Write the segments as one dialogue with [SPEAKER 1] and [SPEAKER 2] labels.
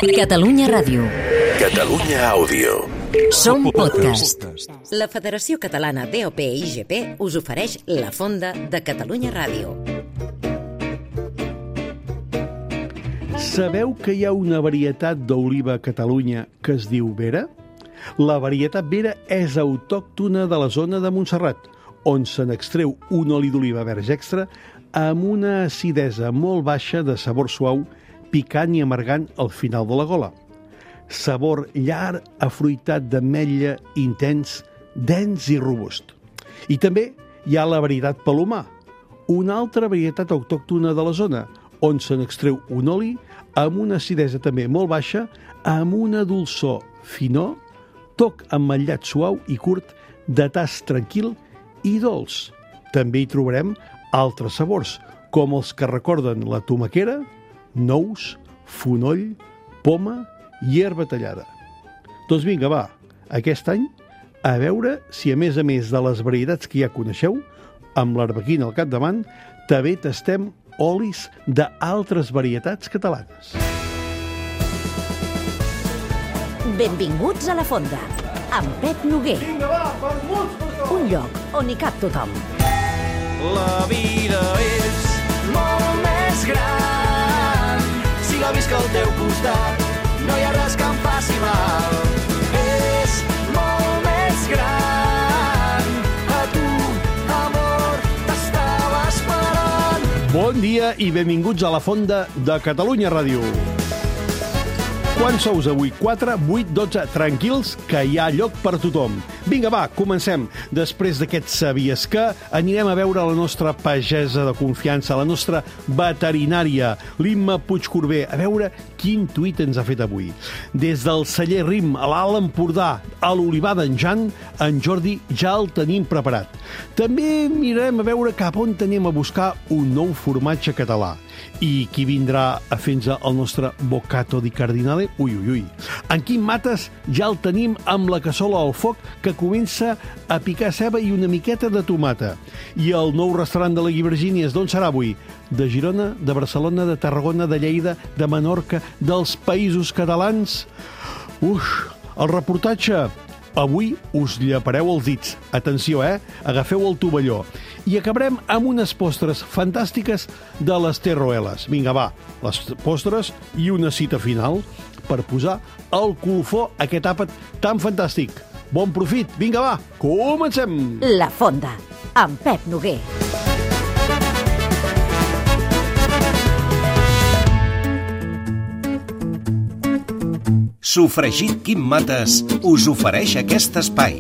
[SPEAKER 1] Catalunya Ràdio.
[SPEAKER 2] Catalunya Àudio.
[SPEAKER 1] Som podcast.
[SPEAKER 3] La Federació Catalana DOP-IGP us ofereix la Fonda de Catalunya Ràdio.
[SPEAKER 4] Sabeu que hi ha una varietat d'oliva a Catalunya que es diu Vera? La varietat Vera és autòctona de la zona de Montserrat, on se n'extreu un oli d'oliva verge extra amb una acidesa molt baixa de sabor suau, picant i amargant al final de la gola. Sabor llarg, afruitat d'ametlla, intens, dens i robust. I també hi ha la varietat Palomar, una altra varietat autòctona de la zona, on se n'extreu un oli amb una acidesa també molt baixa, amb una dolçor finor, toc ametllat suau i curt, de tast tranquil i dolç. També hi trobarem altres sabors, com els que recorden la tomaquera, nous, fonoll, poma i herba tallada. Doncs vinga, va, aquest any, a veure si a més de les varietats que ja coneixeu, amb l'arbequina al capdavant, també tastem olis d'altres varietats catalanes.
[SPEAKER 1] Benvinguts a la Fonda, amb Pep Noguer.
[SPEAKER 4] Vinga, va, per
[SPEAKER 1] Un lloc on hi cap tothom.
[SPEAKER 5] La vida és molt més gran si la visc al teu costat. No hi ha res que em faci mal. És molt més gran. A tu, amor, t'estava esperant.
[SPEAKER 4] Bon dia i benvinguts a la Fonda de Catalunya Ràdio. Quants sous avui? 4, 8, 12. Tranquils, que hi ha lloc per tothom. Vinga, va, comencem. Després d'aquest sabies que, anirem a veure la nostra pagesa de confiança, la nostra veterinària, l'Imma Puigcorbé, a veure quin tuit ens ha fet avui. Des del celler Rim, a l'Alt Empordà, a l'Olivar d'en Jan, en Jordi ja el tenim preparat. També mirarem a veure cap on anem a buscar un nou formatge català. I qui vindrà a fer-nos el nostre bocato di cardinale? Ui, ui, ui. En Quim Mates ja el tenim amb la cassola al foc que comença a picar ceba i una miqueta de tomata. I el nou restaurant de la Guibergínies, d'on serà avui? De Girona, de Barcelona, de Tarragona, de Lleida, de Menorca, dels Països Catalans? El reportatge... Avui us llapareu els dits. Atenció, agafeu el tovalló. I acabarem amb unes postres fantàstiques de les Terroeles. Vinga, va, les postres i una cita final per posar el colofó a aquest àpat tan fantàstic. Bon profit. Vinga, va, comencem!
[SPEAKER 1] La Fonda, amb Pep Noguer.
[SPEAKER 2] Sofregit Quim Mates us ofereix aquest espai.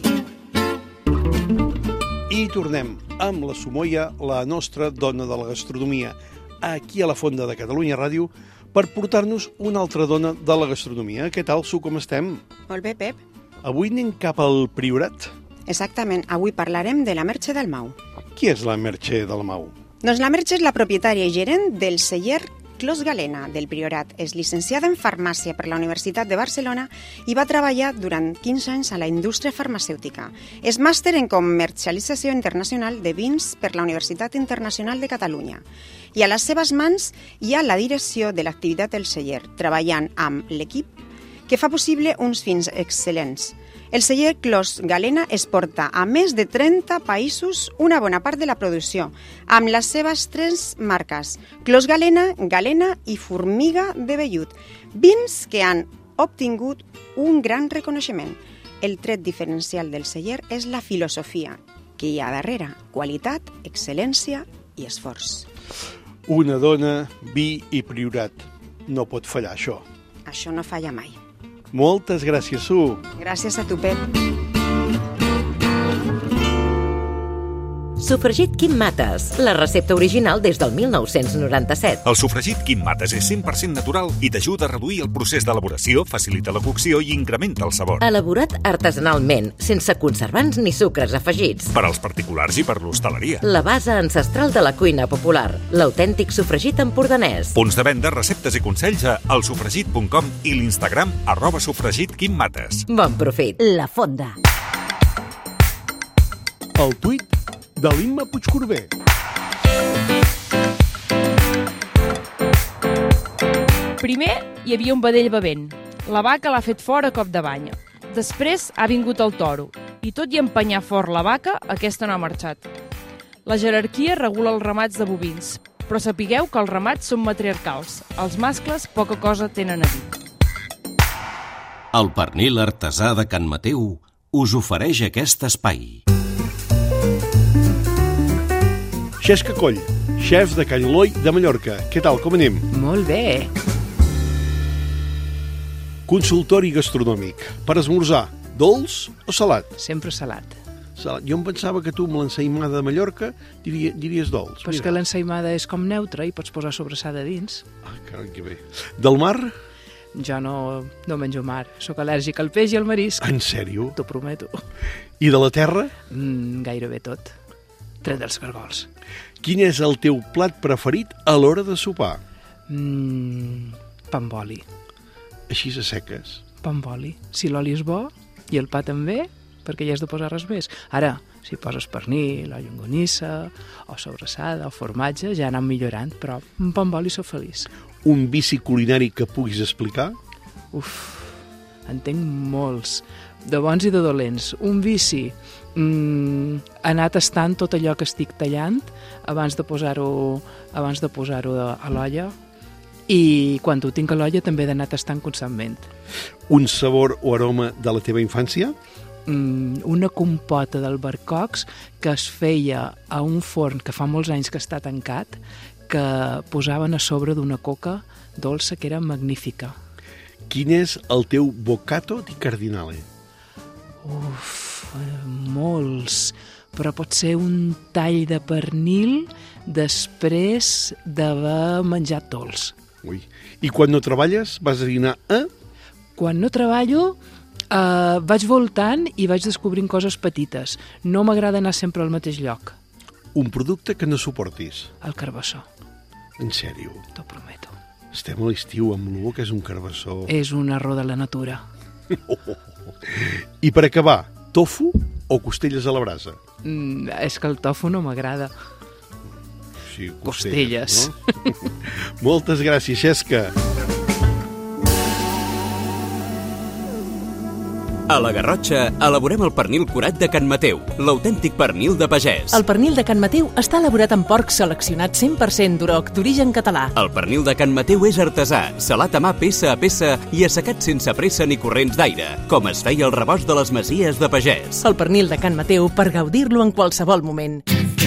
[SPEAKER 4] I tornem amb la Sumoia, la nostra dona de la gastronomia, aquí a la Fonda de Catalunya Ràdio, per portar-nos una altra dona de la gastronomia. Què tal, Su, com estem?
[SPEAKER 6] Molt bé, Pep.
[SPEAKER 4] Avui anem cap al Priorat.
[SPEAKER 6] Exactament, avui parlarem de la Merche Dalmau.
[SPEAKER 4] Qui és la Merche Dalmau?
[SPEAKER 6] Doncs la Merche és la propietària i gerent del celler Clos Galena, del Priorat. És llicenciada en farmàcia per la Universitat de Barcelona i va treballar durant 15 anys a la indústria farmacèutica. És màster en comercialització internacional de vins per la Universitat Internacional de Catalunya. I a les seves mans hi ha la direcció de l'activitat del celler, treballant amb l'equip que fa possible uns vins excel·lents. El celler Clos Galena exporta a més de 30 països una bona part de la producció, amb les seves 3 marques, Clos Galena, Galena i Formiga de Vellut, vins que han obtingut un gran reconeixement. El tret diferencial del celler és la filosofia que hi ha darrere, qualitat, excel·lència i esforç.
[SPEAKER 4] Una dona, vi i Priorat. No pot fallar, això.
[SPEAKER 6] Això no falla mai.
[SPEAKER 4] Moltes gràcies, Su.
[SPEAKER 6] Gràcies a tu, Pep.
[SPEAKER 3] Sofregit Quim Mates, la recepta original des del 1997.
[SPEAKER 7] El sofregit Quim Mates és 100% natural i t'ajuda a reduir el procés d'elaboració, facilita la cocció i incrementa el sabor.
[SPEAKER 3] Elaborat artesanalment, sense conservants ni sucres afegits.
[SPEAKER 7] Per als particulars i per l'hostaleria.
[SPEAKER 3] La base ancestral de la cuina popular, l'autèntic sofregit empordanès.
[SPEAKER 7] Punts de venda, receptes i consells a elsofregit.com i l'Instagram @sofregitquimmates.
[SPEAKER 3] Bon profit.
[SPEAKER 1] La Fonda.
[SPEAKER 4] El tuit de l'Imma Puigcorbé.
[SPEAKER 8] Primer hi havia un vedell bevent. La vaca l'ha fet fora a cop de banya. Després ha vingut el toro, i tot i empenyar fort la vaca, aquesta no ha marxat. La jerarquia regula els ramats de bovins, però sapigueu que els ramats són matriarcals. Els mascles poca cosa tenen a dir.
[SPEAKER 2] El pernil artesà de Can Mateu us ofereix aquest espai.
[SPEAKER 4] Xesca Coll, xef de Can Eloi de Mallorca. Què tal, com anem?
[SPEAKER 9] Molt bé.
[SPEAKER 4] Consultori gastronòmic. Per esmorzar, dolç o salat?
[SPEAKER 9] Sempre salat.
[SPEAKER 4] Salat. Jo em pensava que tu amb l'ensaïmada de Mallorca diries dolç.
[SPEAKER 9] Però és que l'ensaïmada és com neutra i pots posar sobrassada dins.
[SPEAKER 4] Ah, carai, que bé. Del mar?
[SPEAKER 9] Jo no menjo mar. Sóc al·lèrgic al peix i al marisc.
[SPEAKER 4] En sèrio?
[SPEAKER 9] T'ho prometo.
[SPEAKER 4] I de la terra?
[SPEAKER 9] Gairebé tot. Tret dels cargols.
[SPEAKER 4] Quin és el teu plat preferit a l'hora de sopar?
[SPEAKER 9] Pa amb oli.
[SPEAKER 4] Així a seques?
[SPEAKER 9] Pa amb oli. Si l'oli és bo i el pa també, perquè hi has de posar res més. Ara, si poses pernil, o llonganissa, o sobrassada, o formatge, ja anem millorant, però un pa amb oli sóc feliç.
[SPEAKER 4] Un vici culinari que puguis explicar?
[SPEAKER 9] En tenc molts, de bons i de dolents. Un vici, anar tastant tot allò que estic tallant abans de posar-ho a l'olla, i quan ho tinc a l'olla també he d'anar tastant constantment.
[SPEAKER 4] Un sabor o aroma de la teva infància?
[SPEAKER 9] Una compota d'albercocs que es feia a un forn que fa molts anys que està tancat, que posaven a sobre d'una coca dolça que era magnífica.
[SPEAKER 4] Quin és el teu boccato di cardinale?
[SPEAKER 9] Molts, però pot ser un tall de pernil després d'haver menjat dolç.
[SPEAKER 4] Ui. I quan no treballes vas a dinar a?
[SPEAKER 9] Quan no treballo vaig voltant i vaig descobrint coses petites. No m'agrada anar sempre al mateix lloc.
[SPEAKER 4] Un producte que no suportis?
[SPEAKER 9] El carbassó.
[SPEAKER 4] En sèrio?
[SPEAKER 9] T'ho prometo.
[SPEAKER 4] Estem a l'estiu amb l'olor que és un carbassó.
[SPEAKER 9] És un error de la natura.
[SPEAKER 4] I per acabar, tofu o costelles a la brasa?
[SPEAKER 9] És que el tofu no m'agrada.
[SPEAKER 4] Sí,
[SPEAKER 9] costelles.
[SPEAKER 4] No? Moltes gràcies, Xesca.
[SPEAKER 10] A la Garrotxa elaborem el pernil curat de Can Mateu, l'autèntic pernil de pagès.
[SPEAKER 11] El pernil de Can Mateu està elaborat amb porc seleccionat 100% d'uroc d'origen català.
[SPEAKER 10] El pernil de Can Mateu és artesà, salat a mà peça a peça i assecat sense pressa ni corrents d'aire, com es feia el rebost de les masies de pagès.
[SPEAKER 11] El pernil de Can Mateu per gaudir-lo en qualsevol moment.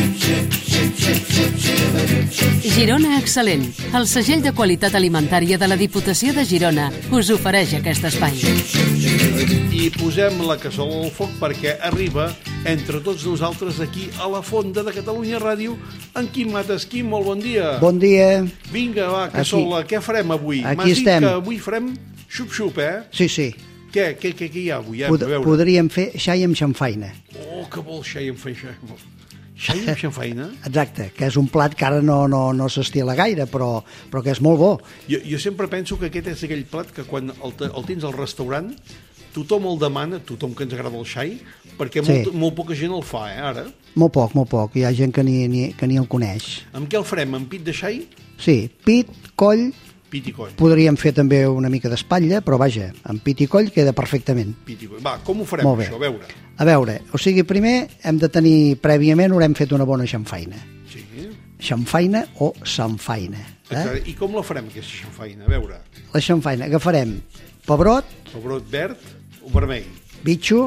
[SPEAKER 12] Girona Excel·lent, el segell de qualitat alimentària de la Diputació de Girona, us ofereix aquest espai.
[SPEAKER 4] I posem la cassola al foc perquè arriba entre tots nosaltres aquí a la Fonda de Catalunya Ràdio en Quim Mates. Quim, molt bon dia.
[SPEAKER 13] Bon dia.
[SPEAKER 4] Vinga, va, cassola, què farem avui?
[SPEAKER 13] Aquí estem.
[SPEAKER 4] M'has dit que avui farem xup-xup, eh?
[SPEAKER 13] Sí, sí.
[SPEAKER 4] Què hi ha avui?
[SPEAKER 13] Podríem fer xai amb xamfaina.
[SPEAKER 4] Oh, que vol xai amb xamfaina. Xai amb xamfaina?
[SPEAKER 13] Exacte, que és un plat que ara no s'estila gaire, però que és molt bo.
[SPEAKER 4] Jo sempre penso que aquest és aquell plat que quan el tens al restaurant tothom el demana, tothom que ens agrada el xai, perquè molt poca gent el fa, ara. Molt
[SPEAKER 13] poc. Hi ha gent que ni el coneix.
[SPEAKER 4] Amb què el farem? Amb pit de xai?
[SPEAKER 13] Sí, pit, coll.
[SPEAKER 4] Pit i coll.
[SPEAKER 13] Podríem fer també una mica d'espatlla, però vaja, amb pit i coll queda perfectament.
[SPEAKER 4] Pit i coll. Va, com ho farem això?
[SPEAKER 13] A veure, o sigui, primer hem de tenir, prèviament, haurem fet una bona xamfaina.
[SPEAKER 4] Sí.
[SPEAKER 13] Xamfaina o samfaina.
[SPEAKER 4] I com la farem, aquesta xamfaina? A veure.
[SPEAKER 13] La xamfaina, agafarem pebrot.
[SPEAKER 4] Pebrot verd o vermell?
[SPEAKER 13] Bitxo.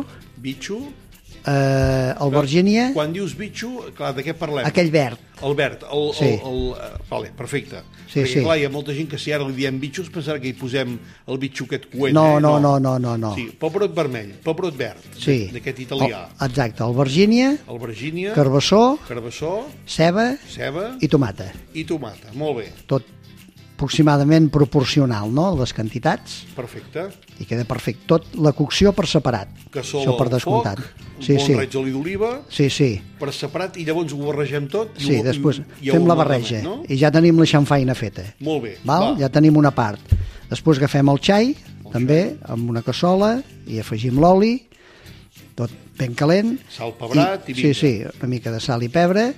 [SPEAKER 13] Albergínia.
[SPEAKER 4] Quan dius bitxo, clar, de què parlem?
[SPEAKER 13] Aquell verd.
[SPEAKER 4] El verd. Vale, perfecte.
[SPEAKER 13] Sí,
[SPEAKER 4] perquè, clar, hi ha molta gent que si ara li diem bitxos pensarà que hi posem el bitxo aquest coent.
[SPEAKER 13] No.
[SPEAKER 4] Sí, pebrot vermell, pebrot verd, d'aquest italià.
[SPEAKER 13] Exacte, albergínia, carbassó, ceba i tomata.
[SPEAKER 4] Molt bé.
[SPEAKER 13] Tot aproximadament proporcional, no?, les quantitats.
[SPEAKER 4] Perfecte.
[SPEAKER 13] I queda perfecte. Tot la cocció per separat.
[SPEAKER 4] Cassola al foc, un bon raig d'oli d'oliva, per separat, i llavors ho barregem tot.
[SPEAKER 13] Sí, després fem la barreja, i ja tenim la xamfaina feta.
[SPEAKER 4] Molt bé.
[SPEAKER 13] Ja tenim una part. Després agafem el xai, també, amb una cassola, i afegim l'oli, tot ben calent.
[SPEAKER 4] Sal, pebrat i vinga.
[SPEAKER 13] Sí, una mica de sal i pebre,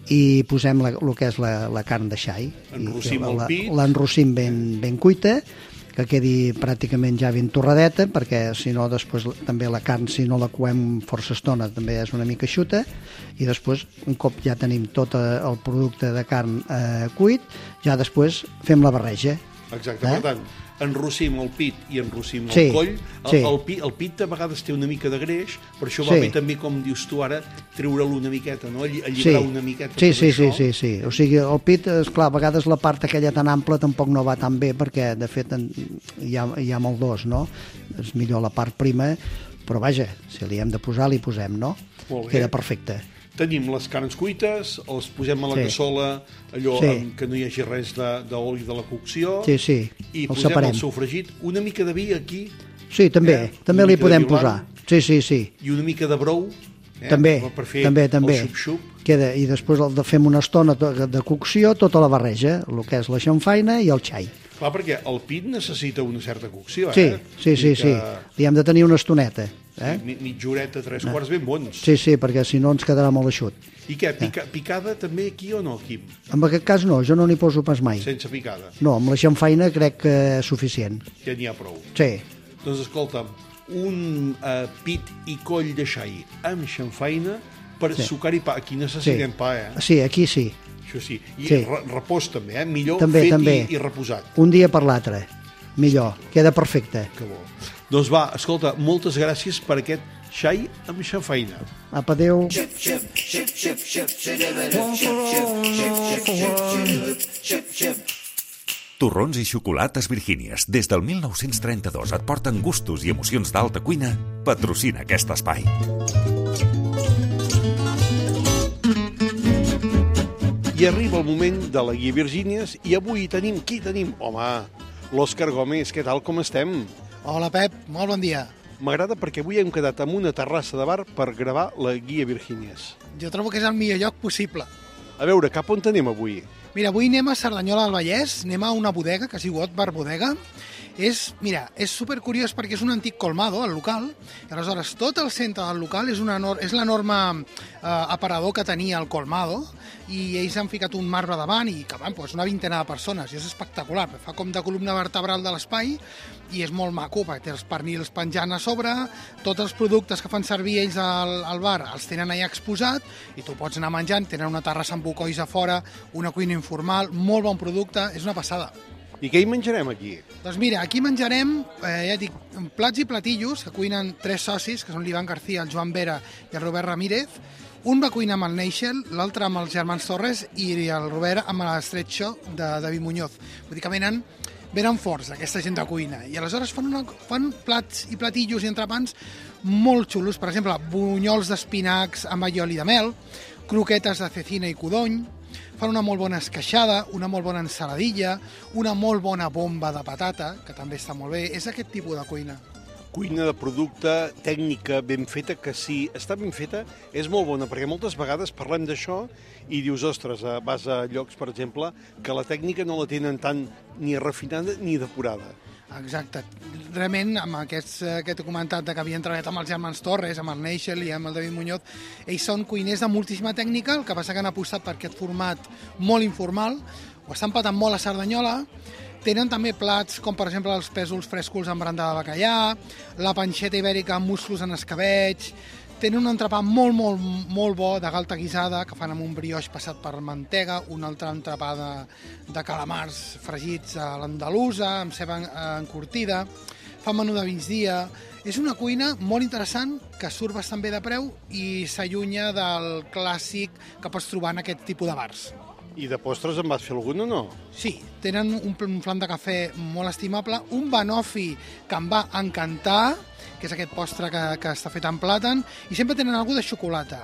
[SPEAKER 13] i posem el que és la carn de xai.
[SPEAKER 4] Enrossim el pit.
[SPEAKER 13] L'enrossim ben cuita, que quedi pràcticament ja ben torradeta, perquè si no després també la carn, si no la coem força estona, també és una mica eixuta, i després, un cop ja tenim tot el producte de carn cuit, ja després fem la barreja.
[SPEAKER 4] Exacte, per tant, enrossim el pit i enrossim el coll. El pit a vegades té una mica de greix, per això va bé també, com dius tu ara, treure-lo una miqueta, no? Alliberar una miqueta.
[SPEAKER 13] Sí. O sigui, el pit, esclar, a vegades la part aquella tan ampla tampoc no va tan bé, perquè, de fet, hi ha molt dos, no? És millor la part prima, però vaja, si li hem de posar, li posem, no? Queda perfecte.
[SPEAKER 4] Tenim les carns cuites, els posem a la cassola, allò que no hi hagi res d'oli de la cocció, i posem el sofregit, una mica de vi aquí.
[SPEAKER 13] Sí, també li podem posar. Sí.
[SPEAKER 4] I una mica de brou,
[SPEAKER 13] també,
[SPEAKER 4] per fer el xup-xup.
[SPEAKER 13] I després fem una estona de cocció, tota la barreja, el que és la xamfaina i el xai.
[SPEAKER 4] Clar, perquè el pit necessita una certa cocció,
[SPEAKER 13] Sí. Li hem de tenir una estoneta.
[SPEAKER 4] Mitja horeta, 3/4, ben bons.
[SPEAKER 13] Sí, perquè si no ens quedarà molt eixut.
[SPEAKER 4] I què, picada també aquí o no, Quim?
[SPEAKER 13] En aquest cas no, jo no n'hi poso pas mai.
[SPEAKER 4] Sense picada?
[SPEAKER 13] No, amb la xamfaina crec que és suficient.
[SPEAKER 4] Ja n'hi ha prou.
[SPEAKER 13] Sí.
[SPEAKER 4] Doncs escolta'm, un pit i coll de xai amb xamfaina per sucar i pa. Aquí necessitem pa,
[SPEAKER 13] Sí, aquí sí.
[SPEAKER 4] Això sí. I repòs també, millor
[SPEAKER 13] també,
[SPEAKER 4] fet i reposat.
[SPEAKER 13] Un dia per l'altre. Millor, queda perfecte.
[SPEAKER 4] Que bo. Doncs va, escolta, moltes gràcies per aquest xai amb xamfaina.
[SPEAKER 13] Apa, adéu.
[SPEAKER 7] Torrons i xocolates Virgínies, des del 1932 et porten gustos i emocions d'alta cuina, patrocina aquest espai.
[SPEAKER 4] I arriba el moment de la Guia Virgínies i avui tenim, qui tenim? Home, l'Òscar Gómez, què tal, com estem?
[SPEAKER 14] Hola, Pep, molt bon dia.
[SPEAKER 4] M'agrada perquè avui hem quedat en una terrassa de bar per gravar la Guia Virgínies.
[SPEAKER 14] Jo trobo que és el millor lloc possible.
[SPEAKER 4] A veure, cap on anem avui?
[SPEAKER 14] Mira, avui anem a Cerdanyola del Vallès, anem a una bodega que es diu Ot Bar Bodega. És supercuriós perquè és un antic colmado, el local, i aleshores tot el centre del local és l'enorme aparador que tenia el colmado, i ells han ficat un marbre davant i que van una vintena de persones, i és espectacular, fa com de columna vertebral de l'espai i és molt maco, perquè té els pernils penjant a sobre, tots els productes que fan servir ells al bar els tenen allà exposat i tu pots anar menjant, tenen una terrassa amb bucois a fora, una cuina informal, molt bon producte, és una passada.
[SPEAKER 4] I què hi menjarem aquí?
[SPEAKER 14] Doncs mira, aquí menjarem, ja dic, plats i platillos que cuinen 3 socis, que són l'Ivan García, el Joan Vera i el Robert Ramírez. Un va cuinar amb el Neixel, l'altre amb els germans Torres i el Robert amb l'Estretxo de David Muñoz. Vull dir que venen forts aquesta gent de cuina. I aleshores fan plats i platillos i entrepans molt xulos. Per exemple, bunyols d'espinacs amb allioli de mel, croquetes de cecina i codony, fan una molt bona esqueixada, una molt bona ensaladilla, una molt bona bomba de patata, que també està molt bé. És aquest tipus de cuina.
[SPEAKER 4] Cuina de producte, tècnica ben feta, que si està ben feta és molt bona, perquè moltes vegades parlem d'això i dius, ostres, vas a llocs, per exemple, que la tècnica no la tenen tan ni refinada ni depurada.
[SPEAKER 14] Exacte. Realment, amb aquest he comentat que havien treballat amb els germans Torres, amb el Neixel i amb el David Muñoz, ells són cuiners de moltíssima tècnica, el que passa que han apostat per aquest format molt informal, ho estan patant molt a Cerdanyola. Tenen també plats com, per exemple, els pèsols frescos amb brandada de bacallà, la panxeta ibèrica amb musclos en escabeig. Tenen un entrepà molt bo de galta guisada, que fan amb un brioix passat per mantega, un altre entrepà de calamars fregits a l'andalusa, amb ceba encurtida, fan menú de migdia. És una cuina molt interessant, que surt bastant bé de preu i s'allunya del clàssic que pots trobar en aquest tipus de bars.
[SPEAKER 4] I de postres en vas fer algun o no?
[SPEAKER 14] Sí, tenen un flam de cafè molt estimable, un banoffee que em va encantar, que és aquest postre que està fet amb plàtan, i sempre tenen alguna de xocolata.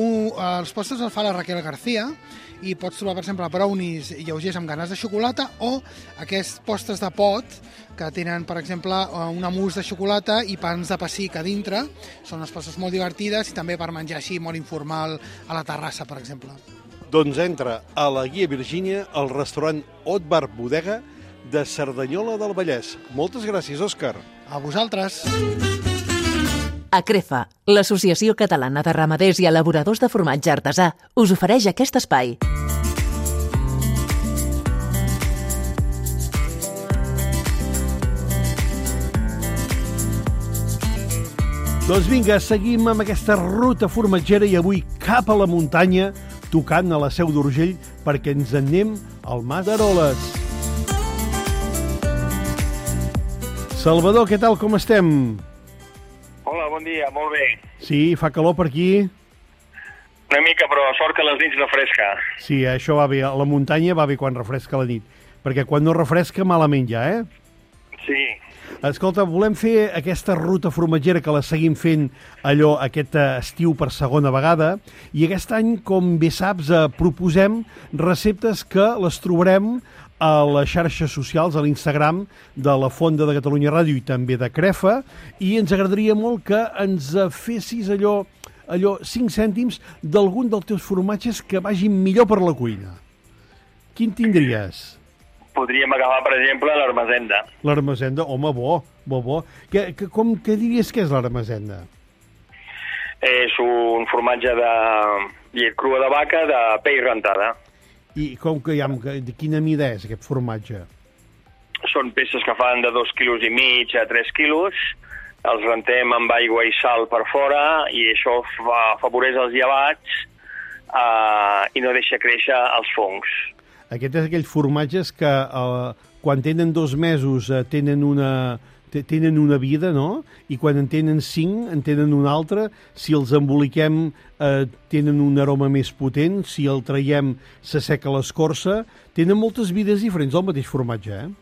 [SPEAKER 14] Els postres els fa la Raquel García, i pots trobar, per exemple, brownies lleugers amb ganes de xocolata, o aquests postres de pot, que tenen, per exemple, una mousse de xocolata i pans de pessic a dintre. Són unes postres molt divertides i també per menjar així molt informal a la terrassa, per exemple.
[SPEAKER 4] Doncs entra a la Guia Virgínia al restaurant Ot Bar Bodega de Cerdanyola del Vallès. Moltes gràcies, Òscar.
[SPEAKER 14] A vosaltres.
[SPEAKER 11] Acrefa, l'Associació Catalana de Ramaders i Elaboradors de Formatge Artesà, us ofereix aquest espai.
[SPEAKER 4] Doncs vinga, seguim amb aquesta ruta formatgera i avui cap a la muntanya, tocant a la Seu d'Urgell perquè ens en anem al Mas d'Eroles. Salvador, què tal, com estem?
[SPEAKER 15] Hola, bon dia, molt bé.
[SPEAKER 4] Sí, fa calor per aquí?
[SPEAKER 15] Una mica, però sort que a les nits refresca.
[SPEAKER 4] Sí, això va bé. A la muntanya va bé quan refresca la nit, perquè quan no refresca malament ja, eh?
[SPEAKER 15] Sí.
[SPEAKER 4] Escolta, volem fer aquesta ruta formatgera que la seguim fent allò aquest estiu per segona vegada i aquest any, com bé saps, proposem receptes que les trobarem a les xarxes socials, a l'Instagram de la Fonda de Catalunya Ràdio i també de Crefa, i ens agradaria molt que ens fessis allò 5 cèntims d'algun dels teus formatges que vagin millor per la cuina. Quin tindries?
[SPEAKER 15] Podríem agafar, per exemple, l'Armazenda.
[SPEAKER 4] L'Armazenda, home, bo. Què diries que és l'Armazenda?
[SPEAKER 15] És un formatge de llet crua de vaca de pell rentada.
[SPEAKER 4] I de quina mida és aquest formatge?
[SPEAKER 15] Són peces que fan de 2,5 quilos a 3 quilos. Els rentem amb aigua i sal per fora i això afavoreix els llevats i no deixa créixer els fongs.
[SPEAKER 4] Aquest és aquells formatges que quan tenen 2 mesos tenen una vida, no? I quan en tenen 5 en tenen una altra. Si els emboliquem tenen un aroma més potent, si el traiem s'asseca l'escorça. Tenen moltes vides diferents el mateix formatge, eh?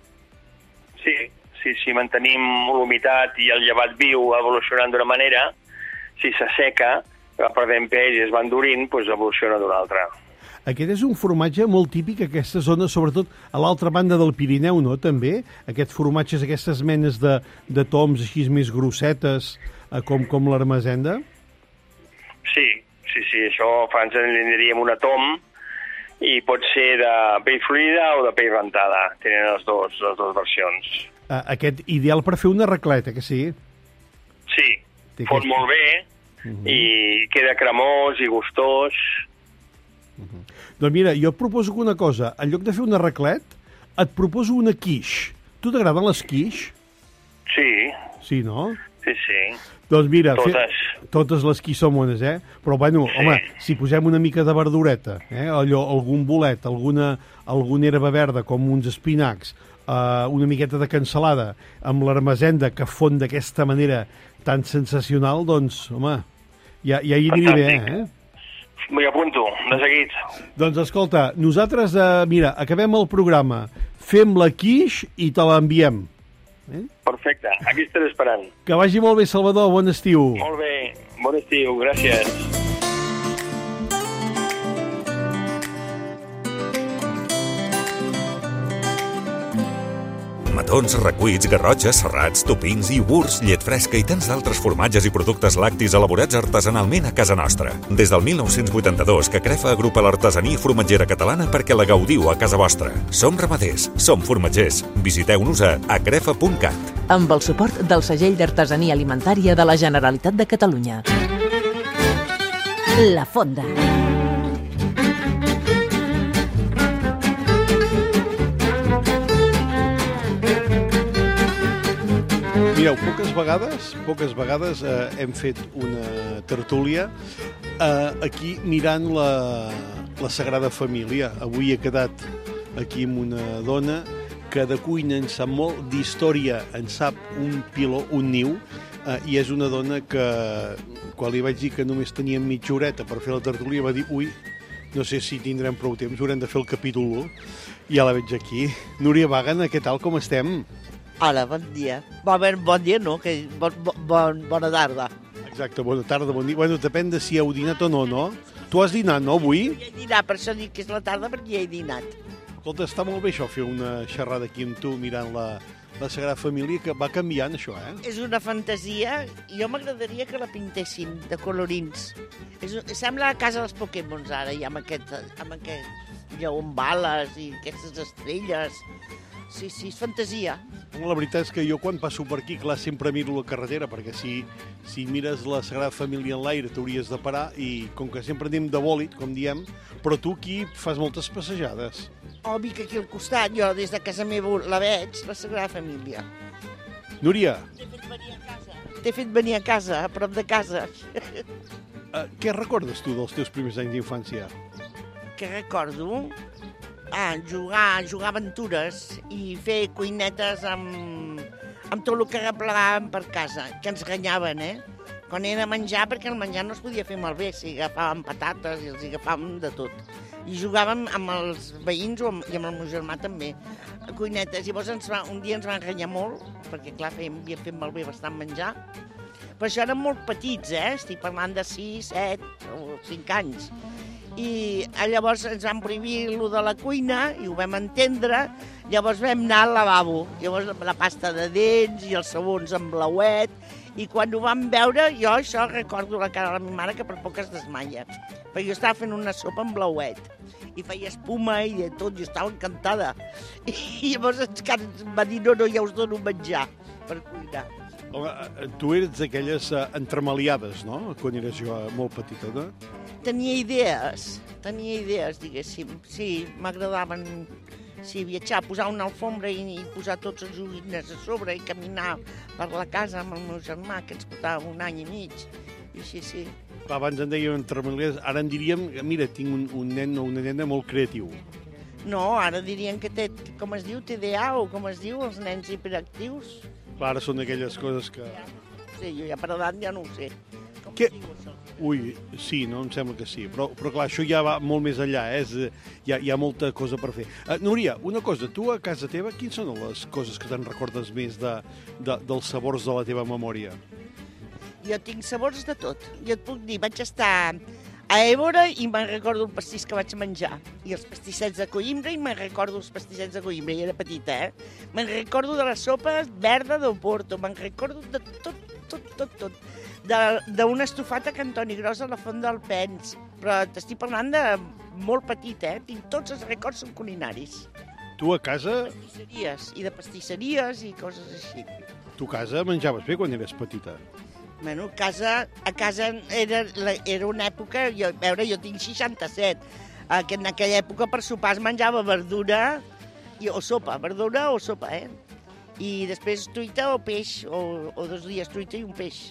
[SPEAKER 15] Si mantenim l'humitat i el llevat viu evolucionant d'una manera, si s'asseca, va perdent peix i es va endurint, doncs evoluciona d'una altra.
[SPEAKER 4] Aquest és un formatge molt típic a aquesta zona, sobretot a l'altra banda del Pirineu, no?, també? Aquests formatges, aquestes menes de toms així més grossetes, com l'Armazenda?
[SPEAKER 15] Sí, això ens en diríem una tom, i pot ser de pell fluida o de pell rentada. Tenen les dues versions.
[SPEAKER 4] Aquest ideal per fer una racleta, que sí?
[SPEAKER 15] Sí, fot molt bé i queda cremós i gustós.
[SPEAKER 4] Doncs mira, jo et proposo una cosa. En lloc de fer una raclet, et proposo una quiche. Tu t'agraden les quiche?
[SPEAKER 15] Sí.
[SPEAKER 4] Sí, no?
[SPEAKER 15] Sí.
[SPEAKER 4] Doncs mira,
[SPEAKER 15] totes
[SPEAKER 4] les quiche són bones, eh? Però, bueno, home, si posem una mica de verdureta, algun bolet, alguna herba verda, com uns espinacs, una miqueta de cansalada, amb l'Armazenda que fon d'aquesta manera tan sensacional, doncs, home, ja hi aniria bé, eh?
[SPEAKER 15] M'hi apunto, de seguit.
[SPEAKER 4] Doncs escolta, nosaltres, mira, acabem el programa, fem la quiche i te l'enviem.
[SPEAKER 15] Perfecte, aquí estaré esperant.
[SPEAKER 4] Que vagi molt bé, Salvador, bon estiu.
[SPEAKER 15] Molt bé, bon estiu, gràcies.
[SPEAKER 7] Matons, recuits, garrotxes, serrats, topins, iogurts, llet fresca i tants d'altres formatges i productes lactis elaborats artesanalment a casa nostra. Des del 1982 que Crefa agrupa l'artesania formatgera catalana perquè la gaudiu a casa vostra. Som ramaders, som formatgers. Visiteu-nos a acrefa.cat.
[SPEAKER 11] Amb el suport del segell d'artesania alimentària de la Generalitat de Catalunya.
[SPEAKER 1] La Fonda.
[SPEAKER 4] Mireu, poques vegades hem fet una tertúlia aquí mirant la Sagrada Família. Avui he quedat aquí amb una dona que de cuina en sap molt, d'història en sap un piló, un niu, i és una dona que, quan li vaig dir que només teníem mitja horeta per fer la tertúlia, va dir, ui, no sé si tindrem prou temps, haurem de fer el capítol 1. Ja la veig aquí. Núria Wagner, què tal, com estem?
[SPEAKER 16] Hola, bon dia. Bon dia no, que bona tarda.
[SPEAKER 4] Exacte, bona tarda, bon dia. Bueno, depèn de si heu dinat o no, no? Tu has dinat, no, avui?
[SPEAKER 16] Jo he dinat, per això dic que és la tarda, perquè ja he dinat.
[SPEAKER 4] Escolta, està molt bé això, fer una xerrada aquí amb tu mirant la Sagrada Família, que va canviant això, eh?
[SPEAKER 16] És una fantasia, i jo m'agradaria que la pintessin de colorins. Sembla la casa dels Pokémons ara, i amb aquest lleó amb bales i aquestes estrelles. Sí, és fantasia.
[SPEAKER 4] La veritat és que jo quan passo per aquí, clar, sempre miro la carretera, perquè si mires la Sagrada Família en l'aire t'hauries de parar i com que sempre anem de bòlit, com diem, però tu aquí fas moltes passejades.
[SPEAKER 16] Vic aquí al costat, jo des de casa meva la veig, la Sagrada Família.
[SPEAKER 4] Núria.
[SPEAKER 16] T'he fet venir a casa, a prop de casa.
[SPEAKER 4] Què recordes tu dels teus primers anys d'infància?
[SPEAKER 16] Què recordo? Jugar aventures i fer cuinetes amb tot el que arreplegàvem per casa, que ens ganyaven, Quan era menjar, perquè el menjar no es podia fer malbé, si agafàvem patates i els agafàvem de tot. I jugàvem amb els veïns i amb el meu germà també, a cuinetes. Llavors un dia ens van enganyar molt, perquè clar, havíem fet malbé bastant menjar. Però això eren molt petits, estic parlant de 6, 7 o 5 anys. I llavors ens van prohibir allò de la cuina i ho vam entendre, llavors vam anar al lavabo. Llavors la pasta de dents i els sabons amb blauet, i quan ho vam veure, jo això recordo la cara de la meva mare que per poc es desmaia, perquè jo estava fent una sopa amb blauet i feia espuma i de tot, jo estava encantada. I llavors ens va dir, no, ja us dono menjar per cuinar.
[SPEAKER 4] Home, tu eres d'aquelles entremaliades, no?, quan eres jo molt petita, no?
[SPEAKER 16] Tenia idees, diguéssim. Sí, m'agradaven viatjar, posar una alfombra i posar tots els joguines a sobre i caminar per la casa amb el meu germà, que ens portava 1 any i mig. I així, sí.
[SPEAKER 4] Abans en dèiem entremaliades, ara en diríem, mira, tinc un nen o una nena molt creatiu.
[SPEAKER 16] No, ara dirien que té, com es diu, TDA o com es diu, els nens hiperactius.
[SPEAKER 4] Clar, ara són aquelles coses que...
[SPEAKER 16] Sí, jo ja per edat ja no ho sé. Com
[SPEAKER 4] es
[SPEAKER 16] diu això?
[SPEAKER 4] Ui, sí, no? Em sembla que sí. Però clar, això ja va molt més enllà, hi ha molta cosa per fer. Núria, una cosa, tu a casa teva, quines són les coses que te'n recordes més dels sabors de la teva memòria?
[SPEAKER 16] Jo tinc sabors de tot. Jo et puc dir, vaig estar a Évora i me'n recordo el pastís que vaig menjar. I els pastissets de Coïmbra i me'n recordo els pastissets de Coïmbra. I era petita, Me'n recordo de la sopa verda d'Oporto. Me'n recordo de tot. D'un estofat a Cantoni Gros a la Font del Pens. Però t'estic parlant de molt petit, Tinc tots els records són culinaris.
[SPEAKER 4] Tu a casa...
[SPEAKER 16] De pastisseries i coses així.
[SPEAKER 4] Tu a casa menjaves bé quan eres petita?
[SPEAKER 16] Bueno, a casa era una època... Jo tinc 67. En aquella època per sopar es menjava verdura o sopa, I després truita o peix, o 2 dies truita i un peix.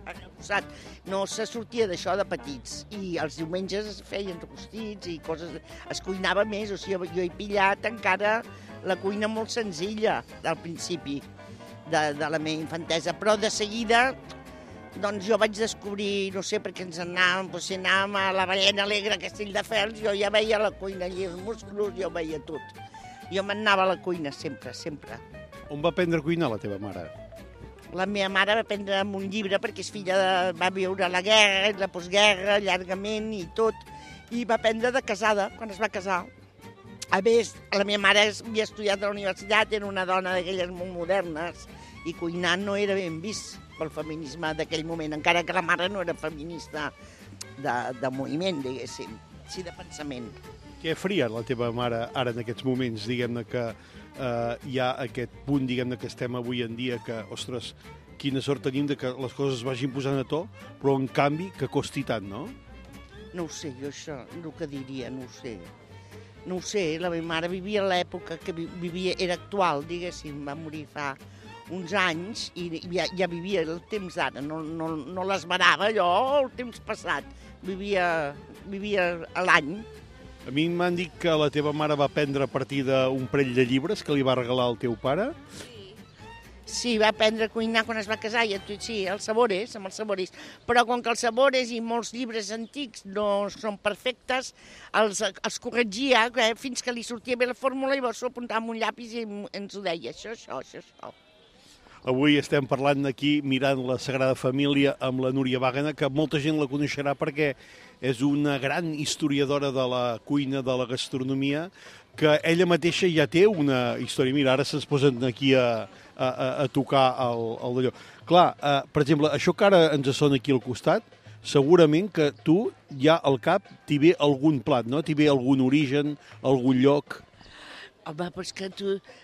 [SPEAKER 16] No se sortia d'això de petits. I els diumenges es feien rostits i coses... Es cuinava més, o sigui, jo he pillat encara la cuina molt senzilla al principi de la meva infantesa, però de seguida doncs jo vaig descobrir, no sé, perquè ens anàvem a la Ballena Alegre, a Castelldefels, jo ja veia la cuina allí, els musclos, jo veia tot. Jo m'anava a la cuina sempre.
[SPEAKER 4] On va aprendre a cuinar la teva mare?
[SPEAKER 16] La meva mare va aprendre amb un llibre perquè és va viure la guerra, la postguerra, llargament i tot, i va aprendre de casada, quan es va casar. A més, la meva mare havia estudiat a la universitat, era una dona d'aquelles molt modernes, i cuinar no era ben vist pel feminisme d'aquell moment, encara que la mare no era feminista de moviment, diguéssim, sí de pensament.
[SPEAKER 4] Què faria la teva mare ara en aquests moments, diguem-ne que hi ha aquest punt, diguem-ne que estem avui en dia, que, ostres, quina sort tenim de que les coses es vagin posant a to, però en canvi que costi tant, no?
[SPEAKER 16] No ho sé, jo això, el que diria, no ho sé. No ho sé, la meva mare vivia l'època que vivia, era actual, diguéssim, va morir fa uns anys i ja vivia el temps d'ara, no l'esperava allò el temps passat, vivia a l'any.
[SPEAKER 4] A mi m'han dit que la teva mare va aprendre a partir d'un parell de llibres que li va regalar el teu pare.
[SPEAKER 16] Sí, va aprendre a cuinar quan es va casar, sí, amb els sabores. Però com que els sabores i molts llibres antics no són perfectes, els corregia fins que li sortia bé la fórmula i llavors s'ho apuntava amb un llapis i ens ho deia, això.
[SPEAKER 4] Avui estem parlant aquí, mirant la Sagrada Família amb la Núria Wagner, que molta gent la coneixerà perquè és una gran historiadora de la cuina, de la gastronomia, que ella mateixa ja té una història. Mira, ara se'ns posen aquí a tocar el d'allò. Clar, per exemple, això que ara ens sona aquí al costat, segurament que tu ja al cap t'hi ve algun plat, no? T'hi ve algun origen, algun lloc.
[SPEAKER 16] Home, però és que tu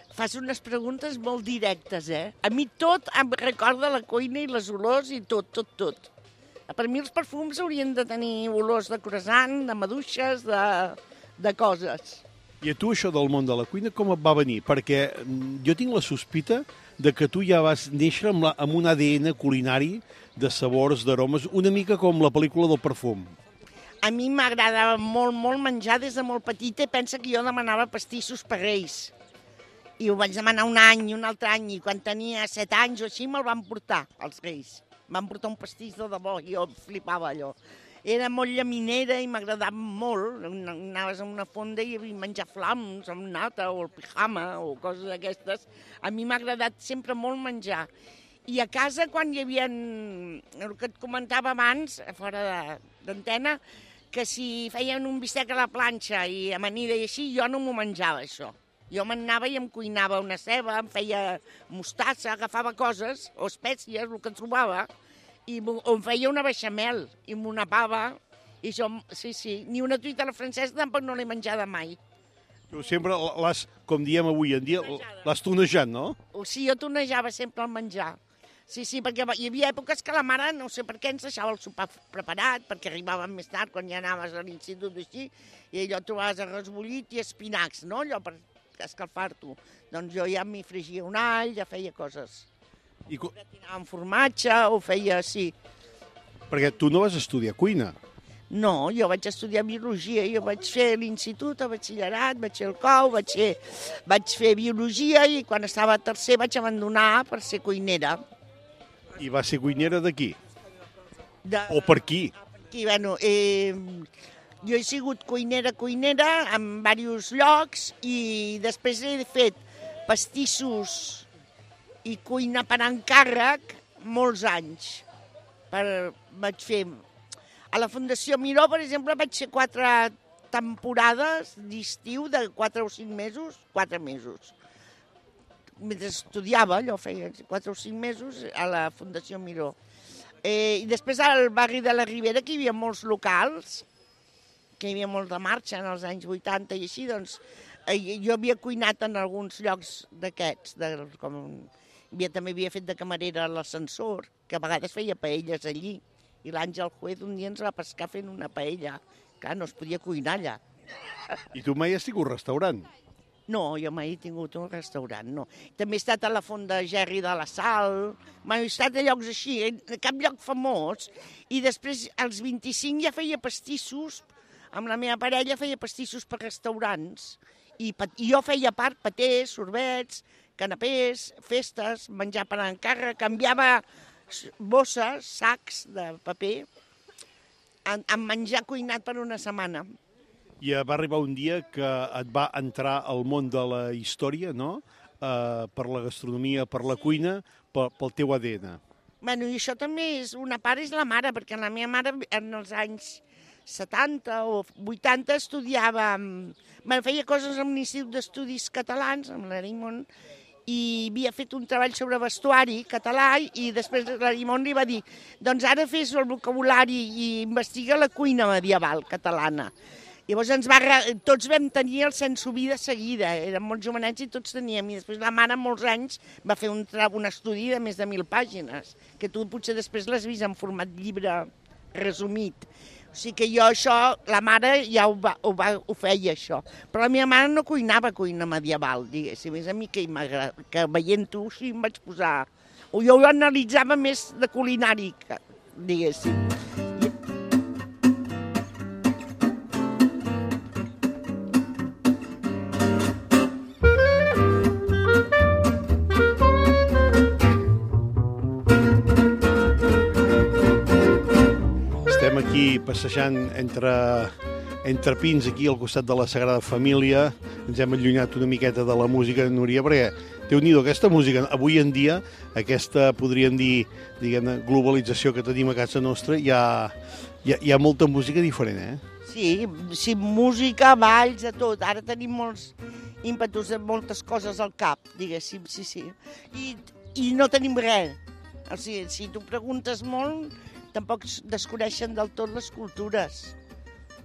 [SPEAKER 16] Fas unes preguntes molt directes, A mi tot em recorda la cuina i les olors i tot. Per mi els perfums haurien de tenir olors de croissant, de maduixes, de coses.
[SPEAKER 4] I a tu això del món de la cuina com et va venir? Perquè jo tinc la sospita de que tu ja vas néixer amb un ADN culinari de sabors, d'aromes, una mica com la pel·lícula del perfum.
[SPEAKER 16] A mi m'agradava molt menjar des de molt petita i pensa que jo demanava pastissos per Reis. I ho vaig demanar un any i un altre any, i quan tenia 7 anys o així me'l van portar, els Reis. Van portar un pastís de debò, i jo flipava allò. Era molt llaminera i m'agradava molt. Anaves a una fonda i menjar flams amb nata o el pijama o coses d'aquestes. A mi m'ha agradat sempre molt menjar. I a casa, quan hi havia el que et comentava abans, fora d'antena, que si feien un bistec a la planxa i amanida i així, jo no m'ho menjava, això. Jo m'anava i em cuinava una ceba, em feia mostassa, agafava coses o espècies, el que trobava, o em feia una beixamel i m'ho napava. I això, sí, ni una truita a la francesa tampoc no l'he menjada mai.
[SPEAKER 4] Tu sempre l'has, com diem avui en dia, l'has tonejat, no?
[SPEAKER 16] Sí, jo tonejava sempre el menjar. Sí, perquè hi havia èpoques que la mare, no sé per què, ens deixava el sopar preparat, perquè arribàvem més tard, quan ja anaves a l'institut així, i allò trobaves arròs bullit i espinacs, no?, allò per escalfar-t'ho. Doncs jo ja m'hi fregia un all, ja feia coses. Gratinava amb formatge, o feia així.
[SPEAKER 4] Perquè tu no vas estudiar cuina.
[SPEAKER 16] No, jo vaig estudiar biologia, jo vaig fer l'institut, el batxillerat, vaig fer el COU, vaig fer biologia i quan estava a tercer vaig abandonar per ser cuinera.
[SPEAKER 4] I va ser cuinera de qui? O per qui?
[SPEAKER 16] Bueno, jo he sigut cuinera en diversos llocs i després he fet pastissos i cuina per encàrrec molts anys. Vaig fer... A la Fundació Miró, per exemple, vaig fer 4 temporades d'estiu de 4 o 5 mesos, 4 mesos. Mentre estudiava, allò feia 4 o 5 mesos a la Fundació Miró. I després al barri de la Ribera, que hi havia molts locals, que hi havia molt de marxa en els anys 80 i així, doncs jo havia cuinat en alguns llocs d'aquests, també havia fet de camarera a l'ascensor, que a vegades feia paelles allí, i l'Àngel Juez un dia ens va pescar fent una paella. Clar, no es podia cuinar allà.
[SPEAKER 4] I tu mai has tingut restaurant?
[SPEAKER 16] No, jo mai he tingut un restaurant, no. També he estat a la Font de Gerri de la Sal, mai he estat a llocs així, cap lloc famós, i després als 25 ja feia pastissos, amb la meva parella feia pastissos per restaurants, i jo feia part patés, sorbets, canapés, festes, menjar per encàrrec, canviava bosses, sacs de paper, amb menjar cuinat per una setmana.
[SPEAKER 4] I va arribar un dia que et va entrar al món de la història, no?, per la gastronomia, per la cuina, pel teu ADN.
[SPEAKER 16] Bueno, i això també és una part, és la mare, perquè la meva mare en els anys 70 o 80 estudiava, feia coses amb l'Institut d'Estudis Catalans, amb l'Arimon, i havia fet un treball sobre vestuari català i després l'Arimon li va dir doncs ara fes el vocabulari i investiga la cuina medieval catalana. Llavors tots vam tenir el Sensoví de seguida, érem molt jovenets i tots teníem, i després la mare molts anys va fer un estudi de més de 1.000 pàgines, que tu potser després l'has vist en format llibre resumit. O sigui que jo això, la mare ja ho feia això, però la meva mare no cuinava cuina medieval, diguéssim, és a mi que veient-ho sí em vaig posar... Jo ho analitzava més de culinari, diguéssim.
[SPEAKER 4] Aquí passejant entre pins aquí al costat de la Sagrada Família, ens hem allunyat una miqueta de la música de Núria, perquè Déu-n'hi-do, aquesta música, avui en dia, aquesta, podríem dir, diguem-ne, globalització que tenim a casa nostra, hi ha molta música diferent, eh?
[SPEAKER 16] Sí, música, balls, de tot. Ara tenim molts ímpetus de moltes coses al cap, diguéssim, sí. I no tenim res. O sigui, si tu preguntes molt, tampoc desconeixen del tot les cultures.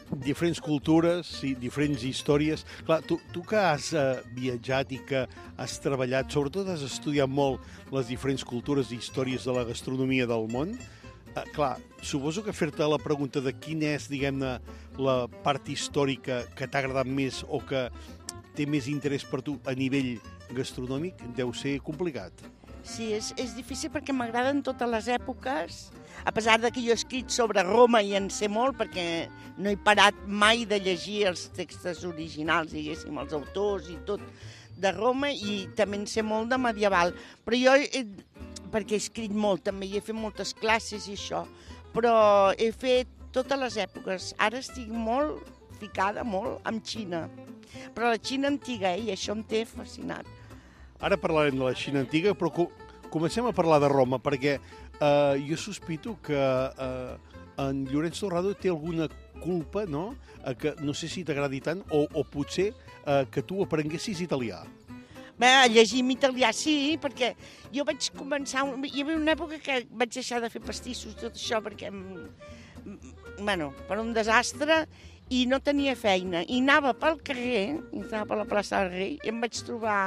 [SPEAKER 4] diferents cultures, sí, diferents històries. Clar, tu que has viatjat i que has treballat, sobretot has estudiat molt les diferents cultures i històries de la gastronomia del món, clar, suposo que fer-te la pregunta de quina és, diguem-ne, la part històrica que t'ha agradat més o que té més interès per tu a nivell gastronòmic deu ser complicat.
[SPEAKER 16] Sí, és difícil perquè m'agraden totes les èpoques, a pesar de que jo he escrit sobre Roma i en sé molt, perquè no he parat mai de llegir els textos originals, diguéssim, els autors i tot de Roma, i també en sé molt de medieval. Però jo, perquè he escrit molt, també hi he fet moltes classes i això, però he fet totes les èpoques. Ara estic molt ficada, molt, amb Xina. Però la Xina antiga, i això em té fascinat.
[SPEAKER 4] Ara parlarem de la Xina antiga, però comencem a parlar de Roma, perquè jo sospito que en Llorenç Torrado té alguna culpa, no?, que no sé si t'agradi tant, o potser que tu aprenguessis italià.
[SPEAKER 16] Bé, llegir en italià sí, perquè jo vaig començar... Hi havia una època que vaig deixar de fer pastissos, tot això, perquè, bueno, per un desastre, i no tenia feina. I anava pel carrer, anava per la plaça del Rei, i em vaig trobar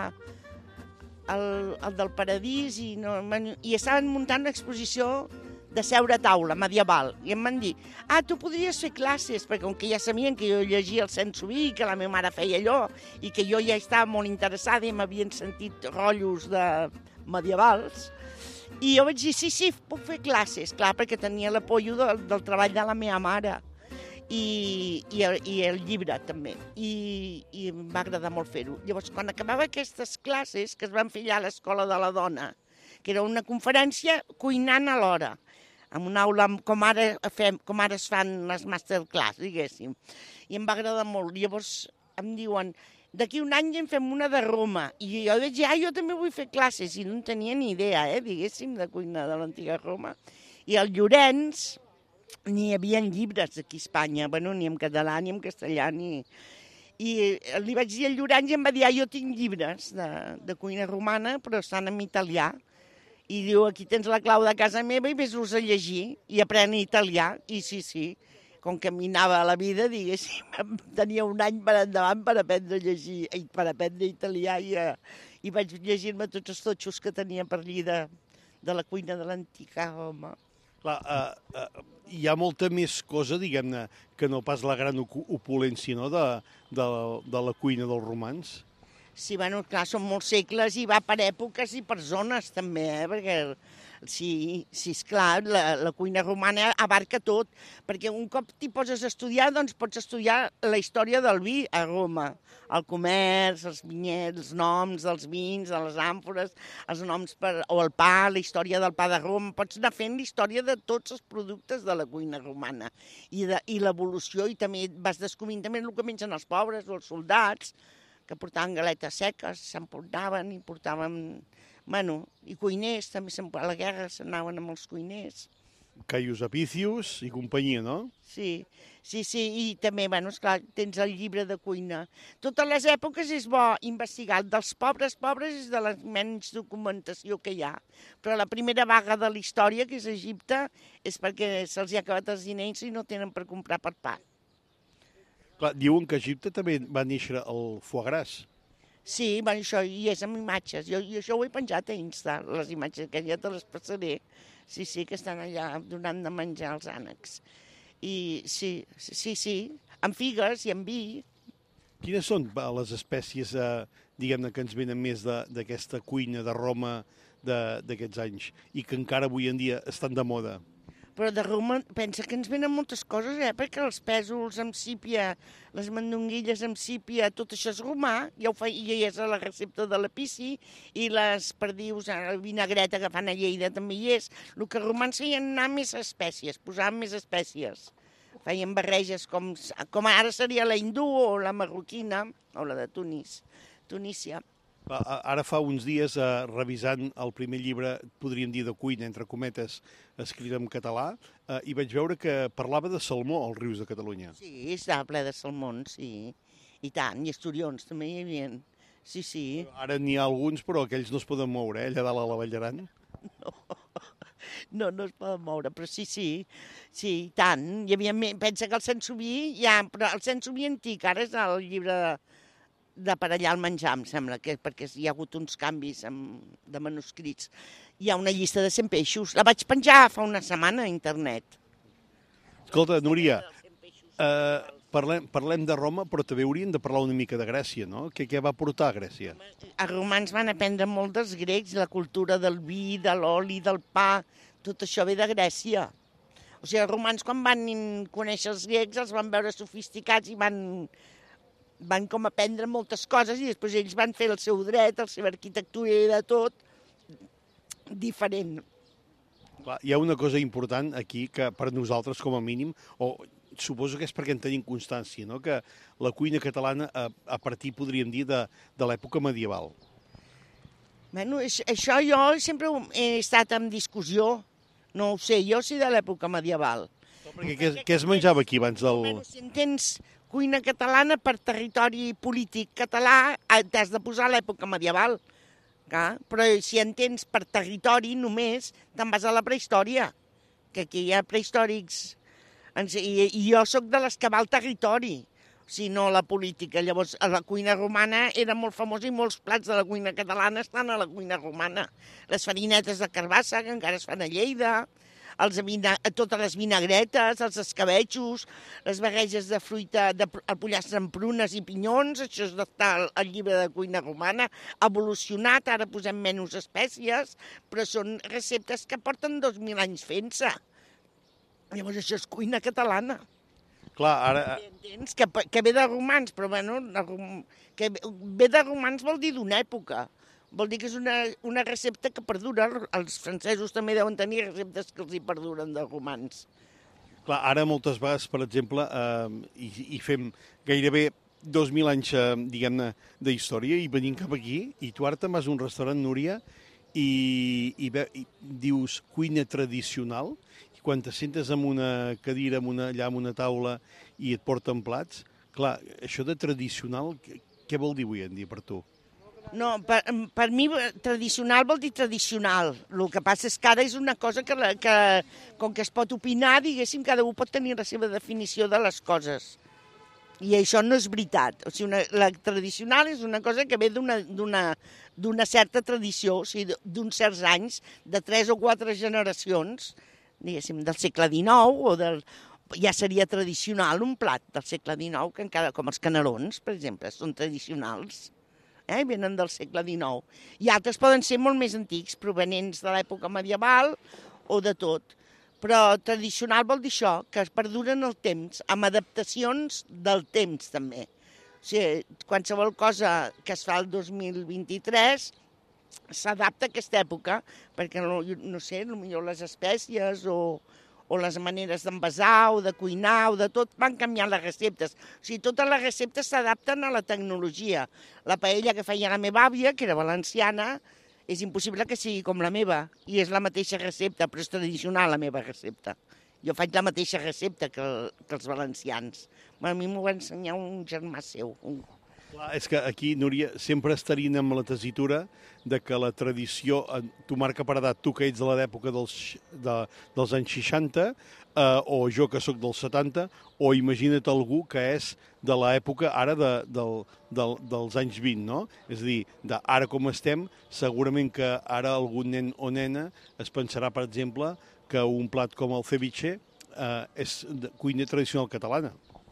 [SPEAKER 16] el del Paradís, i estaven muntant una exposició de seure a taula, medieval. I em van dir, tu podries fer classes, perquè com que ja sabien que jo llegia el Saint-Exupéry, que la meva mare feia allò, i que jo ja estava molt interessada i m'havien sentit rotllos medievals, i jo vaig dir, sí, puc fer classes, clar, perquè tenia l'apoyo del treball de la meva mare. I el llibre també, i em va agradar molt fer-ho. Llavors, quan acabava aquestes classes, que es van fer allà a l'Escola de la Dona, que era una conferència cuinant a l'hora, en una aula com ara es fan les masterclass, diguéssim, i em va agradar molt. Llavors em diuen, d'aquí un any en fem una de Roma, i jo vaig dir, jo també vull fer classes, i no en tenia ni idea, diguéssim, de cuina de l'antiga Roma. I el Llorenç, n'hi havia llibres aquí a Espanya, ni en català ni en castellà, I li vaig dir al Llorenç i em va dir, jo tinc llibres de cuina romana, però estan en italià. I diu, aquí tens la clau de casa meva i vés-los a llegir i aprèn italià. I sí, com que minava a la vida, diguéssim, tenia un any per endavant per aprendre a llegir, per aprendre italià, i vaig llegir-me tots els totxos que tenia per allí de la cuina de l'antiga Roma.
[SPEAKER 4] Clar, hi ha molta més cosa, diguem-ne, que no pas la gran opulència, no?, de la cuina dels romans.
[SPEAKER 16] Sí, clar, són molts segles i va per èpoques i per zones també, perquè sí, esclar, la cuina romana abarca tot, perquè un cop t'hi poses a estudiar, doncs pots estudiar la història del vi a Roma, el comerç, els vinyets, els noms dels vins, de les àmfores, els noms o el pa, la història del pa de Roma, pots anar fent la història de tots els productes de la cuina romana i l'evolució, i també vas descobrint també el que mengen els pobres o els soldats, que portaven galetes seques, s'emportaven i portaven... i cuiners, també a la guerra s'anaven amb els cuiners.
[SPEAKER 4] Caius Apicius i companyia, no?
[SPEAKER 16] Sí, i també, esclar, tens el llibre de cuina. Totes les èpoques és bo investigar. Dels pobres és de la menys documentació que hi ha. Però la primera vaga de la història, que és Egipte, és perquè se'ls ha acabat els diners i no tenen per comprar per pa.
[SPEAKER 4] Clar, diuen que a Egipte també va néixer el foie gras.
[SPEAKER 16] Sí, això hi és amb imatges. Jo això ho he penjat a Insta, les imatges, que ja te les passaré. Sí, que estan allà donant de menjar als ànecs. I sí, amb figues i amb vi.
[SPEAKER 4] Quines són les espècies, diguem-ne, que ens venen més d'aquesta cuina de Roma d'aquests anys i que encara avui en dia estan de moda?
[SPEAKER 16] Però de Roma pensa que ens venen moltes coses, perquè els pèsols amb sípia, les mandonguilles amb sípia, tot això és romà, ja és a la recepta de l'Epici, i les perdius, la vinagreta que fan a Lleida també hi és. El que romans feien anar més espècies, posaven més espècies. Feien barreges com ara seria la hindú o la marroquina, o la de Tunísia.
[SPEAKER 4] Ara fa uns dies, revisant el primer llibre, podríem dir de cuina, entre cometes, escrit en català, i vaig veure que parlava de salmó als rius de Catalunya.
[SPEAKER 16] Sí, estava ple de salmons, sí, i tant, i esturions també hi havia. Sí.
[SPEAKER 4] Ara n'hi ha alguns, però aquells no es poden moure, allà dalt a la Vall d'Aran.
[SPEAKER 16] No. No es poden moure, però sí, i tant. Hi havia, pensa que el Sansoví, però el Sansoví antic, ara és el llibre d'aparellar el menjar, em sembla, perquè hi ha hagut uns canvis de manuscrits. Hi ha una llista de 100 peixos. La vaig penjar fa una setmana a internet.
[SPEAKER 4] Escolta, Núria, parlem de Roma, però també hauríem de parlar una mica de Grècia, no? Què va portar a Grècia?
[SPEAKER 16] Els romans van aprendre molt dels grecs, la cultura del vi, de l'oli, del pa, tot això ve de Grècia. O sigui, els romans quan van conèixer els grecs els van veure sofisticats i van com aprendre moltes coses i després ells van fer el seu dret, la seva arquitectura i de tot diferent.
[SPEAKER 4] Clar, hi ha una cosa important aquí que per nosaltres, com a mínim, o suposo que és perquè en tenim constància, no? Que la cuina catalana, a partir, podríem dir, de l'època medieval.
[SPEAKER 16] Bueno, això jo sempre he estat en discussió. No ho sé, jo sí de l'època medieval.
[SPEAKER 4] No, perquè què es menjava aquí abans del...
[SPEAKER 16] Bueno, si entens cuina catalana per territori polític català, t'has de posar a l'època medieval. Però si entens per territori només, te'n vas a la prehistòria, que aquí hi ha prehistòrics. I jo sóc de les que va al territori, si no la política. Llavors, a la cuina romana era molt famosa i molts plats de la cuina catalana estan a la cuina romana. Les farinetes de carbassa, que encara es fan a Lleida, totes les vinagretes, els escabetxos, les barreges de fruita, el pollastre amb prunes i pinyons, això és d'estar al llibre de cuina romana, evolucionat, ara posem menys espècies, però són receptes que porten 2.000 anys fent-se. Llavors això és cuina catalana.
[SPEAKER 4] Clar, ara...
[SPEAKER 16] Entens? Que ve de romans, però bueno, que ve de romans vol dir d'una època. Vol dir que és una recepta que perdura. Els francesos també deuen tenir receptes que els hi perduren de romans.
[SPEAKER 4] Clar, ara moltes vegades, per exemple, i fem gairebé 2.000 anys, diguem-ne, d'història, i venim cap aquí, i tu ara te'n vas a un restaurant, Núria, i dius cuina tradicional, i quan te sentes en una cadira, allà en una taula, i et porten plats, clar, això de tradicional, què vol dir avui en dia per tu?
[SPEAKER 16] No, per mi tradicional vol dir tradicional. El que passa és que ara és una cosa que com que es pot opinar, diguéssim, cada un pot tenir la seva definició de les coses. I això no és veritat. O sigui, la tradicional és una cosa que ve d'una certa tradició, o sigui, d'uns certs anys, de 3 o 4 generacions, diguéssim, del segle XIX, ja seria tradicional un plat del segle XIX, que encara, com els canelons, per exemple, són tradicionals. Venen del segle XIX. I altres poden ser molt més antics, provenents de l'època medieval o de tot. Però tradicional vol dir això, que es perduren el temps, amb adaptacions del temps també. O sigui, qualsevol cosa que es fa el 2023 s'adapta a aquesta època, perquè, no sé, potser les espècies o les maneres d'envasar o de cuinar o de tot van canviant les receptes. O sigui, totes les receptes s'adapten a la tecnologia. La paella que feia la meva àvia, que era valenciana, és impossible que sigui com la meva, i és la mateixa recepta, però és tradicional la meva recepta. Jo faig la mateixa recepta que els valencians. A mi m'ho va ensenyar un germà seu.
[SPEAKER 4] Clar, és que aquí, Núria, sempre estarien amb la tessitura de que la tradició, tu marca per edat, tu que ets de l'època dels anys 60, o jo que sóc dels 70, o imagina't algú que és de l'època ara dels anys 20, no? És a dir, ara com estem, segurament que ara algun nen o nena es pensarà, per exemple, que un plat com el ceviche és de cuina tradicional catalana.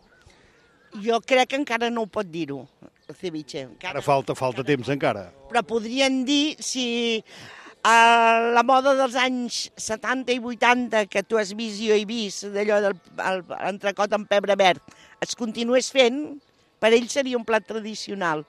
[SPEAKER 16] Jo crec que encara no ho pot dir-ho, el ceviche.
[SPEAKER 4] Encara falta temps, encara.
[SPEAKER 16] Però podrien dir si a la moda dels anys 70 i 80, que tu has vist, jo he vist, d'allò de l'entrecot amb pebre verd, es continués fent, per ell seria un plat tradicional.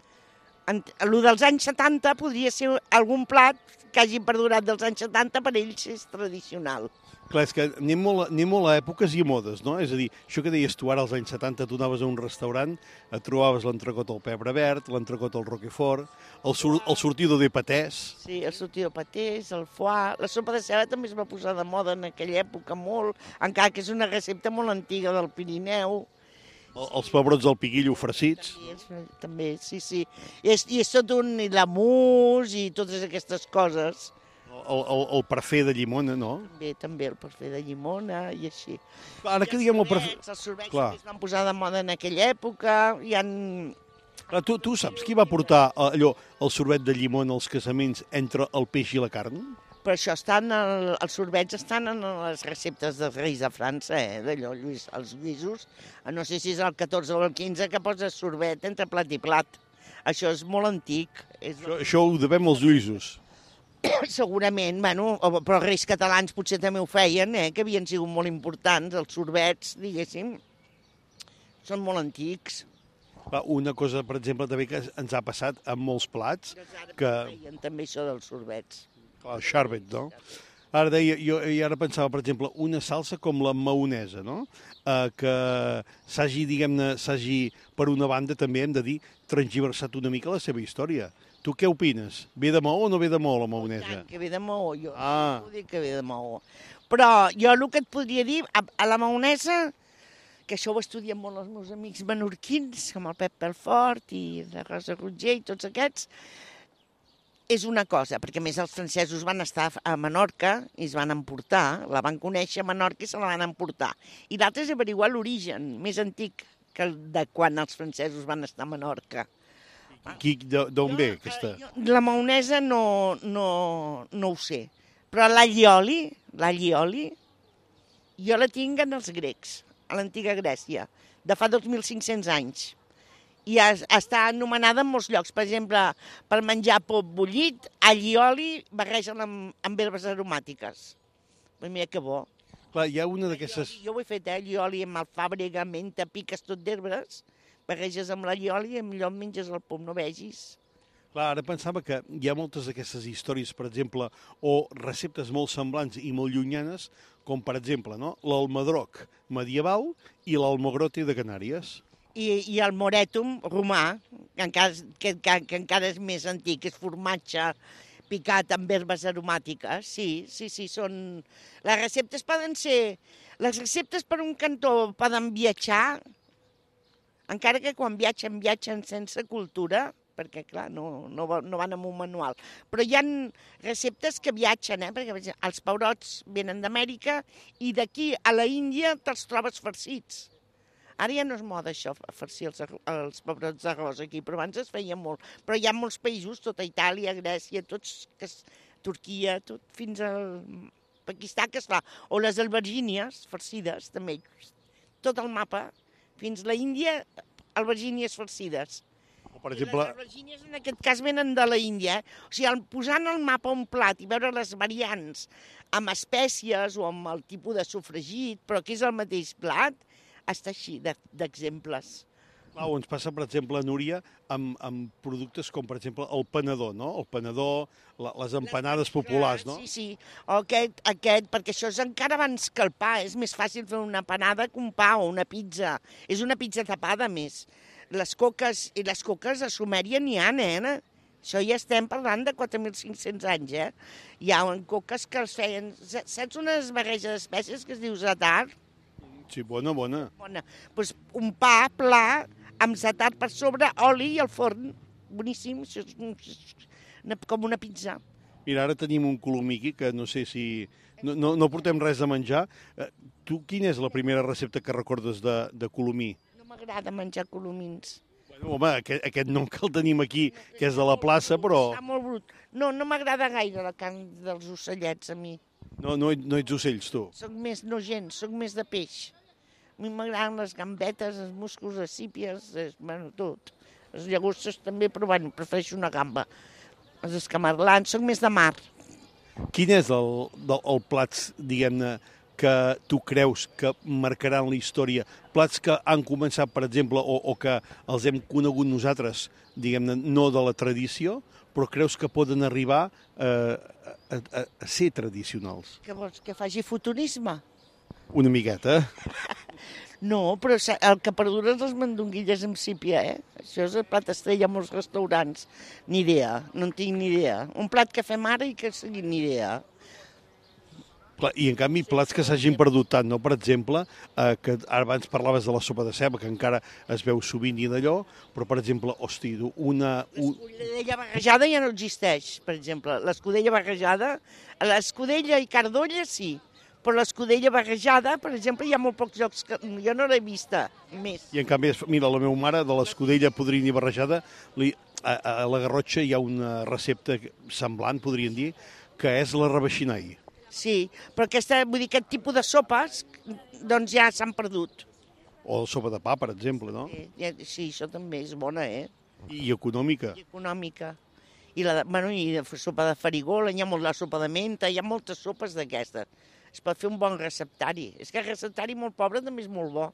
[SPEAKER 16] El dels anys 70 podria ser algun plat que hagi perdurat dels anys 70, per ells és tradicional.
[SPEAKER 4] Clar, és que anem molt a èpoques i a modes, no? És a dir, això que deies tu ara, als anys 70, tu anaves a un restaurant, et trobaves l'entrecot al pebre verd, l'entrecot al roquefort, el sortido de patés.
[SPEAKER 16] Sí, el sortido de patés, el foie... La sopa de ceba també es va posar de moda en aquella època molt, encara que és una recepta molt antiga del Pirineu.
[SPEAKER 4] Els pebrots del piguillo farcits.
[SPEAKER 16] També, sí. I és tot un lamús i totes aquestes coses.
[SPEAKER 4] el parfait de llimona, no?
[SPEAKER 16] També el parfait de llimona i així.
[SPEAKER 4] Ara que diguem el parfait...
[SPEAKER 16] Els sorbets que es van posar de moda en aquella època, hi ha...
[SPEAKER 4] Tu saps qui va portar el sorbet de llimona als casaments entre el peix i la carn?
[SPEAKER 16] Per això els sorbets estan en les receptes dels reis de França, d'allò, els Lluïsos. No sé si és el 14 o el 15 que posa sorbet entre plat i plat. Això és molt antic.
[SPEAKER 4] Això ho devem als Lluïsos.
[SPEAKER 16] Segurament, bueno, però els reis catalans potser també ho feien, que havien sigut molt importants, els sorbets, diguéssim, són molt antics.
[SPEAKER 4] Una cosa, per exemple, també que ens ha passat amb molts plats, que...
[SPEAKER 16] Feien també això dels sorbets.
[SPEAKER 4] El xarbet, no? Ara deia, jo ara pensava, per exemple, una salsa com la maonesa, no? Que s'hagi, diguem-ne, per una banda, també hem de dir, transgiversat una mica la seva història. Tu què opines? Ve de Maó o no ve de Maó, la maonesa?
[SPEAKER 16] Que ve de Maó, jo ho dic que ve de Maó. Però jo el que et podria dir, a la maonesa, que això ho estudien molt els meus amics menorquins, com el Pep Pelfort i la Rosa Roger i tots aquests, és una cosa, perquè més els francesos van estar a Menorca i es van emportar, la van conèixer a Menorca i se la van emportar. I l'altre és averiguar l'origen més antic que el de quan els francesos van estar a Menorca.
[SPEAKER 4] D'on ve aquesta?
[SPEAKER 16] La maonesa no ho sé, però l'allioli, jo la tinc en els grecs, a l'antiga Grècia, de fa 2.500 anys. I està anomenada en molts llocs. Per exemple, per menjar pop bullit, all i oli, barregen amb herbes aromàtiques. Pues mira que bo.
[SPEAKER 4] Clar, hi ha una d'aquestes...
[SPEAKER 16] Jo ho he fet, all i oli amb alfàbrega, menta, piques tot d'herbes, barreges amb l'all i oli i millor menges el pop, no vegis.
[SPEAKER 4] Clar, ara pensava que hi ha moltes d'aquestes històries, per exemple, o receptes molt semblants i molt llunyanes, com per exemple, no? L'almedroc medieval i l'almogrote de Canàries.
[SPEAKER 16] I el moretum romà, que encara és més antic, és formatge picat amb herbes aromàtiques. Sí, són... Les receptes poden ser... Les receptes per un cantó poden viatjar, encara que quan viatgen sense cultura, perquè, clar, no van amb un manual. Però hi ha receptes que viatgen, perquè els pebrots venen d'Amèrica i d'aquí a la Índia te'ls trobes farcits. Ara ja no és moda això, farcir els pebrots d'arròs aquí, però abans es feia molt. Però hi ha molts països, tota Itàlia, Grècia, Turquia, fins al Pakistà que es fa. O les albergínies farcides, també. Tot el mapa, fins a l'Índia, albergínies farcides.
[SPEAKER 4] Per exemple...
[SPEAKER 16] Les albergínies en aquest cas venen de la Índia. O sigui, posant al mapa un plat i veure les variants amb espècies o amb el tipus de sofregit, però que és el mateix plat, està així d'exemples.
[SPEAKER 4] Ens passa, per exemple, a Núria, amb productes com, per exemple, el panador, no? El panador, les empanades populars, no?
[SPEAKER 16] Sí, aquest, perquè això és encara abans que el pa. És més fàcil fer una panada que un pa o una pizza. És una pizza tapada, més. Les coques a Sumèria n'hi ha, nena. Això ja estem parlant de 4.500 anys, Hi ha coques que els feien... Saps unes barreges d'espècies que es diu zatar?
[SPEAKER 4] Sí, bona.
[SPEAKER 16] Doncs un pa pla amb zatar per sobre, oli i al forn. Boníssim, com una pizza.
[SPEAKER 4] Mira, ara tenim un colomí aquí, que no sé si... No portem res a menjar. Tu, quina és la primera recepta que recordes de colomí?
[SPEAKER 16] No m'agrada menjar colomins.
[SPEAKER 4] Bueno, home, aquest nom que el tenim aquí, que és de la plaça, però...
[SPEAKER 16] Està molt brut. No m'agrada gaire la carn dels ocellets, a mi.
[SPEAKER 4] No ets ocells, tu?
[SPEAKER 16] Soc més nogent, soc més de peix. A mi m'agraden les gambetes, els musclos, les sípies, tot. Les llagostes també, però bueno, prefereixo una gamba. Els escamarlans, soc més de mar.
[SPEAKER 4] Quin és el plat, diguem-ne, que tu creus que marcaran la història? Plats que han començat, per exemple, o que els hem conegut nosaltres, diguem-ne, no de la tradició, però creus que poden arribar a ser tradicionals?
[SPEAKER 16] Què vols, que faci futurisme?
[SPEAKER 4] Una miqueta.
[SPEAKER 16] No, però el que perdura és les mandonguilles amb sípia, Això és el plat estrella a molts restaurants. Ni idea, no en tinc ni idea. Un plat que fem ara i que sigui ni idea.
[SPEAKER 4] Clar, i en canvi, plats que s'hagin perdut tant, no? Per exemple, que abans parlaves de la sopa de ceba, que encara es veu sovint i d'allò, però, per exemple, hosti,
[SPEAKER 16] L'escudella barrejada ja no existeix, per exemple. L'escudella barrejada, l'escudella i cardolla sí, però l'escudella barrejada, per exemple, hi ha molt pocs llocs que jo no l'he vista més.
[SPEAKER 4] I en canvi, mira, la meva mare, de l'escudella podrina i barrejada, a la Garrotxa hi ha una recepta semblant, podríem dir, que és la rebeixinai.
[SPEAKER 16] Sí, però vull dir, aquest tipus de sopes doncs ja s'han perdut.
[SPEAKER 4] O la sopa de pa, per exemple, no?
[SPEAKER 16] Sí, això també és bona,
[SPEAKER 4] I econòmica.
[SPEAKER 16] I econòmica. I la sopa de farigola, hi ha la sopa de menta, hi ha moltes sopes d'aquestes. Es pot fer un bon receptari. És que el receptari molt pobre també és molt bo.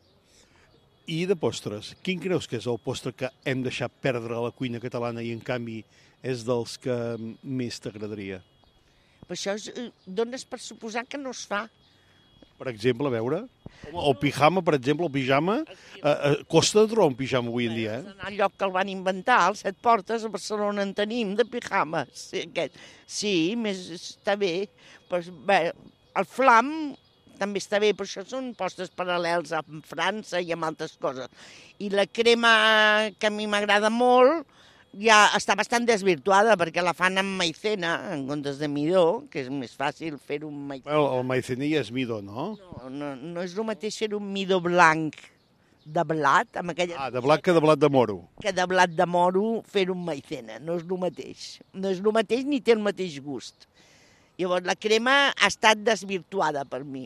[SPEAKER 4] I de postres, quin creus que és el postre que hem deixat perdre a la cuina catalana i, en canvi, és dels que més t'agradaria?
[SPEAKER 16] Però això dones per suposar que no es fa.
[SPEAKER 4] Per exemple, a veure, el pijama, per exemple, el pijama, costa de trobar un pijama avui en dia,
[SPEAKER 16] Al lloc que el van inventar, als Set Portes, a Barcelona en tenim, de pijames. Sí, està bé. Bé, el flam també està bé, però això són postres paral·lels a França i amb altres coses. I la crema, que a mi m'agrada molt, ja està bastant desvirtuada, perquè la fan amb maicena, en comptes de midó, que és més fàcil fer un maicena.
[SPEAKER 4] El maicena ja és midó, no?
[SPEAKER 16] No és el mateix fer un midó blanc de blat, amb aquella...
[SPEAKER 4] de blat que de blat de moro.
[SPEAKER 16] Que de blat de moro fer un maicena, no és el mateix. No és el mateix ni té el mateix gust. Llavors, la crema ha estat desvirtuada per mi.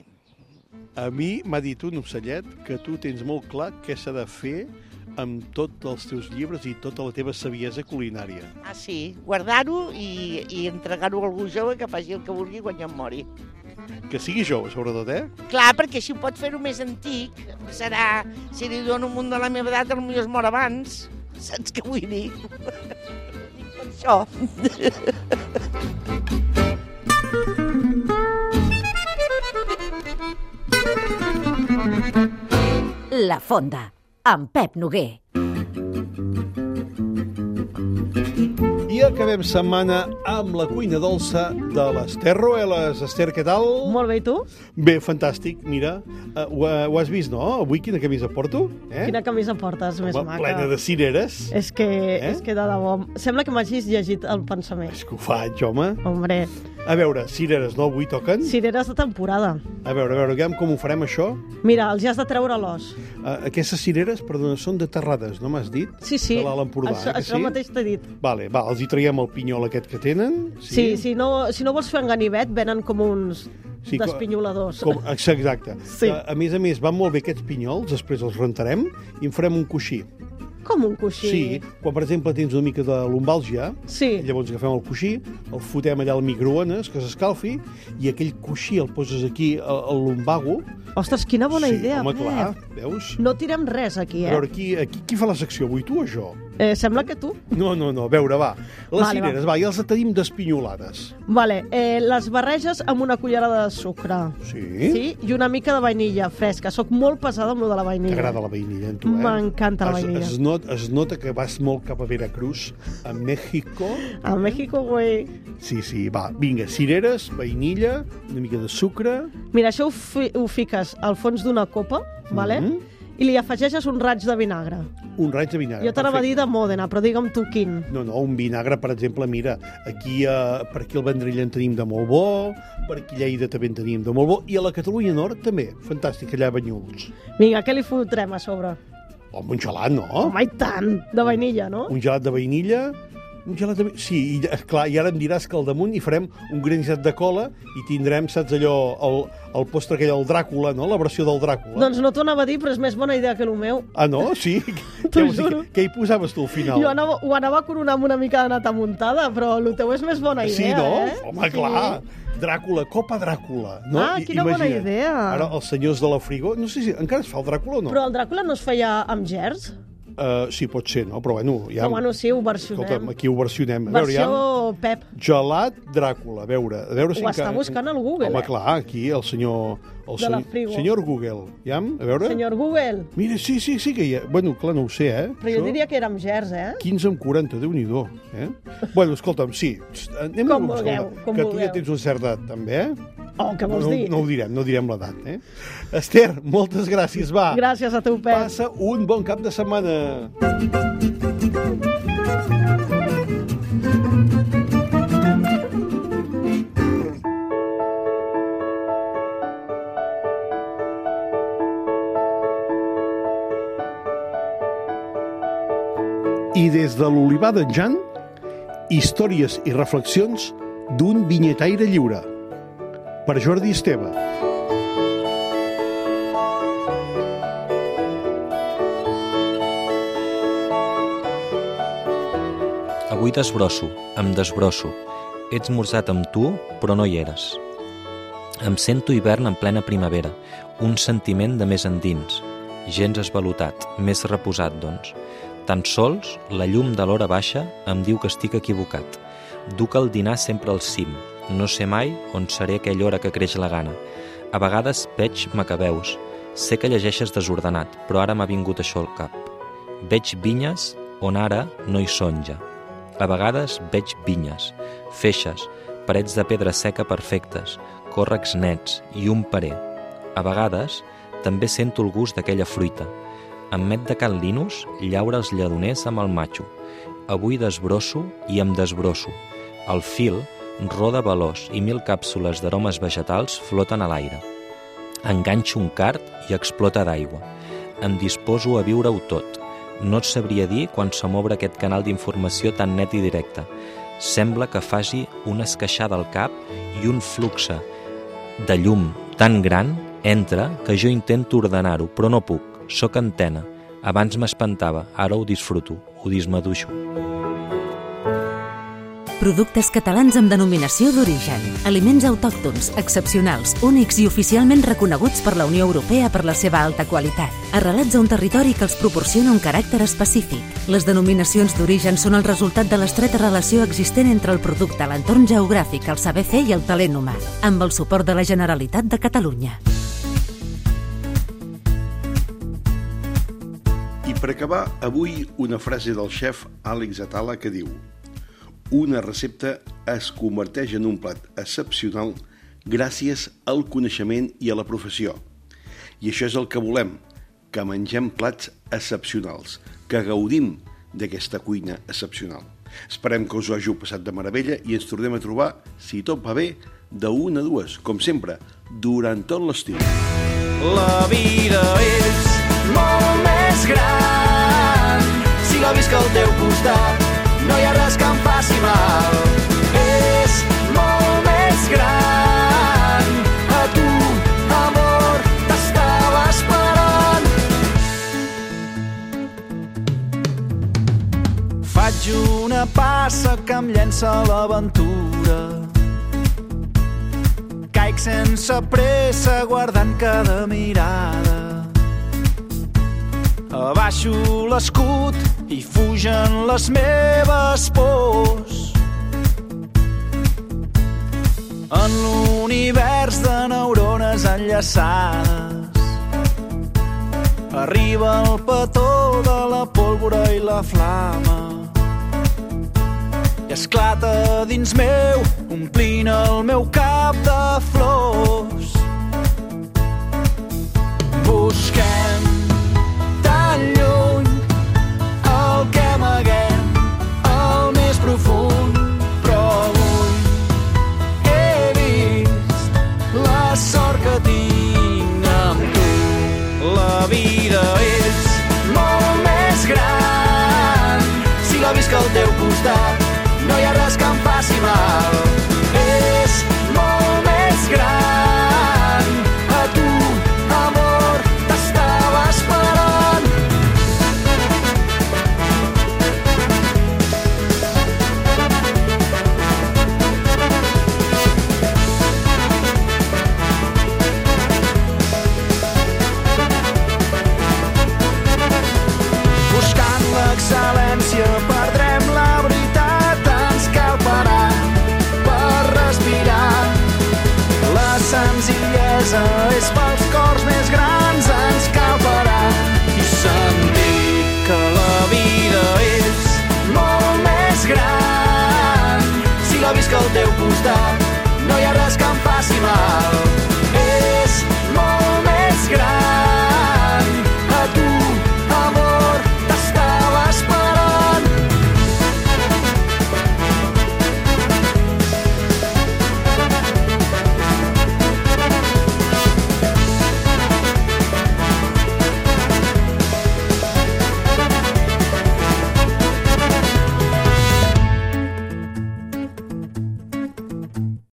[SPEAKER 4] A mi m'ha dit un ocellet que tu tens molt clar què s'ha de fer amb tots els teus llibres i tota la teva saviesa culinària.
[SPEAKER 16] Ah, sí, guardar-ho i entregar-ho a algú jove que faci el que vulgui quan jo em mori.
[SPEAKER 4] Que sigui jove, sobretot,
[SPEAKER 16] Clar, perquè així ho pot fer-ho més antic. Serà, si li dono un munt de la meva edat, potser es mor abans. Saps què vull dir? Per això.
[SPEAKER 1] La Fonda, amb Pep Noguer.
[SPEAKER 4] I acabem setmana amb la cuina dolça de l'Ester Ruelas. Esther, què tal?
[SPEAKER 17] Molt bé, i tu?
[SPEAKER 4] Bé, fantàstic. Mira, ho has vist, no? Avui quina camisa porto?
[SPEAKER 17] Quina camisa portes més maca?
[SPEAKER 4] Plena de cireres.
[SPEAKER 17] És que de debò. Sembla que m'hagis llegit el pensament.
[SPEAKER 4] És que ho faig, home.
[SPEAKER 17] Hombre.
[SPEAKER 4] A veure, cireres, no? Avui toquen?
[SPEAKER 17] Cireres de temporada.
[SPEAKER 4] A veure, com ho farem, això?
[SPEAKER 17] Mira, els has de treure l'os.
[SPEAKER 4] Aquestes cireres, perdona, són de Terrades, no m'has dit?
[SPEAKER 17] Sí.
[SPEAKER 4] De l'Alt Empordà,
[SPEAKER 17] això mateix t'he dit.
[SPEAKER 4] Vale, els hi traiem el pinyol aquest que tenen.
[SPEAKER 17] Sí, si no vols fer en ganivet, venen com uns despinyoladors.
[SPEAKER 4] Exacte.
[SPEAKER 17] Sí.
[SPEAKER 4] A més, van molt bé aquests pinyols, després els rentarem i en farem un coixí.
[SPEAKER 17] Com un coixí?
[SPEAKER 4] Sí, quan per exemple tens una mica de lumbàlgia, llavors agafem el coixí, el fotem allà al microones, que s'escalfi, i aquell coixí el poses aquí al lumbago.
[SPEAKER 17] Ostres, quina bona idea,
[SPEAKER 4] home,
[SPEAKER 17] Pep.
[SPEAKER 4] clar, veus?
[SPEAKER 17] No tirem res aquí,
[SPEAKER 4] A veure, qui fa la secció avui, tu o jo?
[SPEAKER 17] Sembla que tu.
[SPEAKER 4] No, a veure, va. Les cireres, va, ja els tenim despinyolades.
[SPEAKER 17] Vale, les barreges amb una cullerada de sucre.
[SPEAKER 4] Sí?
[SPEAKER 17] I una mica de vainilla fresca. Soc molt pesada amb lo de la vainilla.
[SPEAKER 4] T'agrada la vainilla, tu,
[SPEAKER 17] M'encanta la vainilla.
[SPEAKER 4] Es nota que vas molt cap a Veracruz, a México.
[SPEAKER 17] A México, güey.
[SPEAKER 4] Sí, va, vinga, cireres, vainilla, una mica de sucre.
[SPEAKER 17] Mira, això ho fiques al fons d'una copa, vale? I li afegeixes un raig de vinagre.
[SPEAKER 4] Un raig de vinagre.
[SPEAKER 17] Jo t'anava a dir de Mòdena, però digue'm tu quin.
[SPEAKER 4] No, un vinagre, per exemple, mira, per aquí al Vendrell en tenim de molt bo, per aquí a Lleida també en tenim de molt bo, i a la Catalunya Nord també, fantàstic, allà a Banyuls.
[SPEAKER 17] Vinga, què li fotrem a sobre?
[SPEAKER 4] Home, un gelat, no?
[SPEAKER 17] Home, i tant! De vainilla, no?
[SPEAKER 4] Un gelat de vainilla... Sí, clar, i ara em diràs que al damunt hi farem un granissat de cola i tindrem, saps allò, el postre aquell, el Dràcula, no? La versió del Dràcula.
[SPEAKER 17] Doncs no t'ho anava a dir, però és més bona idea que el meu.
[SPEAKER 4] Ah, no? Sí?
[SPEAKER 17] T'ho juro.
[SPEAKER 4] Què hi posaves tu al final?
[SPEAKER 17] Jo ho anava a coronar amb una mica de nata muntada, però el teu és més bona idea,
[SPEAKER 4] Sí, no? Home, clar. Dràcula, Copa Dràcula. No?
[SPEAKER 17] Quina bona idea.
[SPEAKER 4] Ara, els senyors de la Frigo, no sé si encara es fa el Dràcula o no.
[SPEAKER 17] Però el Dràcula no es feia amb gerds?
[SPEAKER 4] Sí, pot ser, no? Però bueno...
[SPEAKER 17] Bueno, sí, ho versionem.
[SPEAKER 4] Escolta'm, aquí ho versionem.
[SPEAKER 17] Versió Pep.
[SPEAKER 4] Gelat Dràcula, a veure si
[SPEAKER 17] ho està buscant al Google,
[SPEAKER 4] Home, clar, aquí el senyor...
[SPEAKER 17] De la Frigo.
[SPEAKER 4] Senyor Google, a veure?
[SPEAKER 17] Senyor Google.
[SPEAKER 4] Mira, sí que hi ha... Bueno, clar, no ho sé,
[SPEAKER 17] Però jo diria que era amb gerds,
[SPEAKER 4] 15 amb 40, Déu-n'hi-do, Bueno, escolta'm, sí. Anem
[SPEAKER 17] com vulgueu,
[SPEAKER 4] que tu ja tens una certa edat, també,
[SPEAKER 17] Oh, què vols dir?
[SPEAKER 4] No ho direm l'edat, eh? Esther, moltes gràcies, va.
[SPEAKER 17] Gràcies a tu, Pep.
[SPEAKER 4] Passa un bon cap de setmana. I des de l'Olivar d'en Jan, històries i reflexions d'un vinyetaire lliure. Per Jordi Esteve.
[SPEAKER 18] Avui desbrosso, em desbrosso. He esmorzat amb tu, però no hi eres. Em sento hivern en plena primavera, un sentiment de més endins, gens esvalotat, més reposat, doncs. Tan sols la llum de l'hora baixa em diu que estic equivocat. Duc el dinar sempre al cim. No sé mai on seré aquella hora que creix la gana. A vegades veig macabeus. Sé que llegeixes desordenat, però ara m'ha vingut això al cap. Veig vinyes on ara no hi són ja. A vegades veig vinyes, feixes, parets de pedra seca perfectes, còrrecs nets i un parer. A vegades també sento el gust d'aquella fruita. En Met de Can Linus llaura els lledoners amb el matxo. Avui desbrosso i em desbrosso. El fil roda veloç i 1000 càpsules d'aromes vegetals floten a l'aire. Enganxo un card i explota d'aigua. Em disposo a viure-ho tot. No et sabria dir quan se m'obre aquest canal d'informació tan net i directe. Sembla que faci una esqueixada al cap i un fluxe de llum tan gran entra que jo intento ordenar-ho, però no puc. Soc antena. Abans m'espantava, ara ho disfruto, ho dismaduixo.
[SPEAKER 19] Productes catalans amb denominació d'origen. Aliments autòctons, excepcionals, únics i oficialment reconeguts per la Unió Europea per la seva alta qualitat. Arrelats a un territori que els proporciona un caràcter específic. Les denominacions d'origen són el resultat de l'estreta relació existent entre el producte, l'entorn geogràfic, el saber fer i el talent humà, amb el suport de la Generalitat de Catalunya.
[SPEAKER 4] I per acabar, avui una frase del xef Àlex Atala que diu: una recepta es converteix en un plat excepcional gràcies al coneixement i a la professió. I això és el que volem, que mengem plats excepcionals, que gaudim d'aquesta cuina excepcional. Esperem que us ho hàgiu passat de meravella i ens tornem a trobar, si tot va bé, de 1 a 2, com sempre, durant tot l'estiu.
[SPEAKER 5] La vida és molt més gran si la visc al teu costat. No hi ha res que em faci mal. És molt més gran. A tu, amor, t'estava esperant. Faig una passa que em llença a l'aventura. Caic sense pressa guardant cada mirada. Abaixo l'escut i fugen les meves pors. En l'univers de neurones enllaçades arriba el petó de la pólvora i la flama i esclata dins meu, omplint el meu cap de flors. Busquem tan lluny el que amaguem al més profund, però avui he vist la sort que tinc amb tu. La vida és molt més gran si la visc al teu costat. No hi ha res que em faci mal. És molt més gran. A tu, amor, t'estava esperant. Buscant l'excel·lència perdrem la veritat. Ens cal parar per respirar. La senzillesa és pels cors més grans. Ens cal parar i sentir que la vida és molt més gran si la visc al teu costat.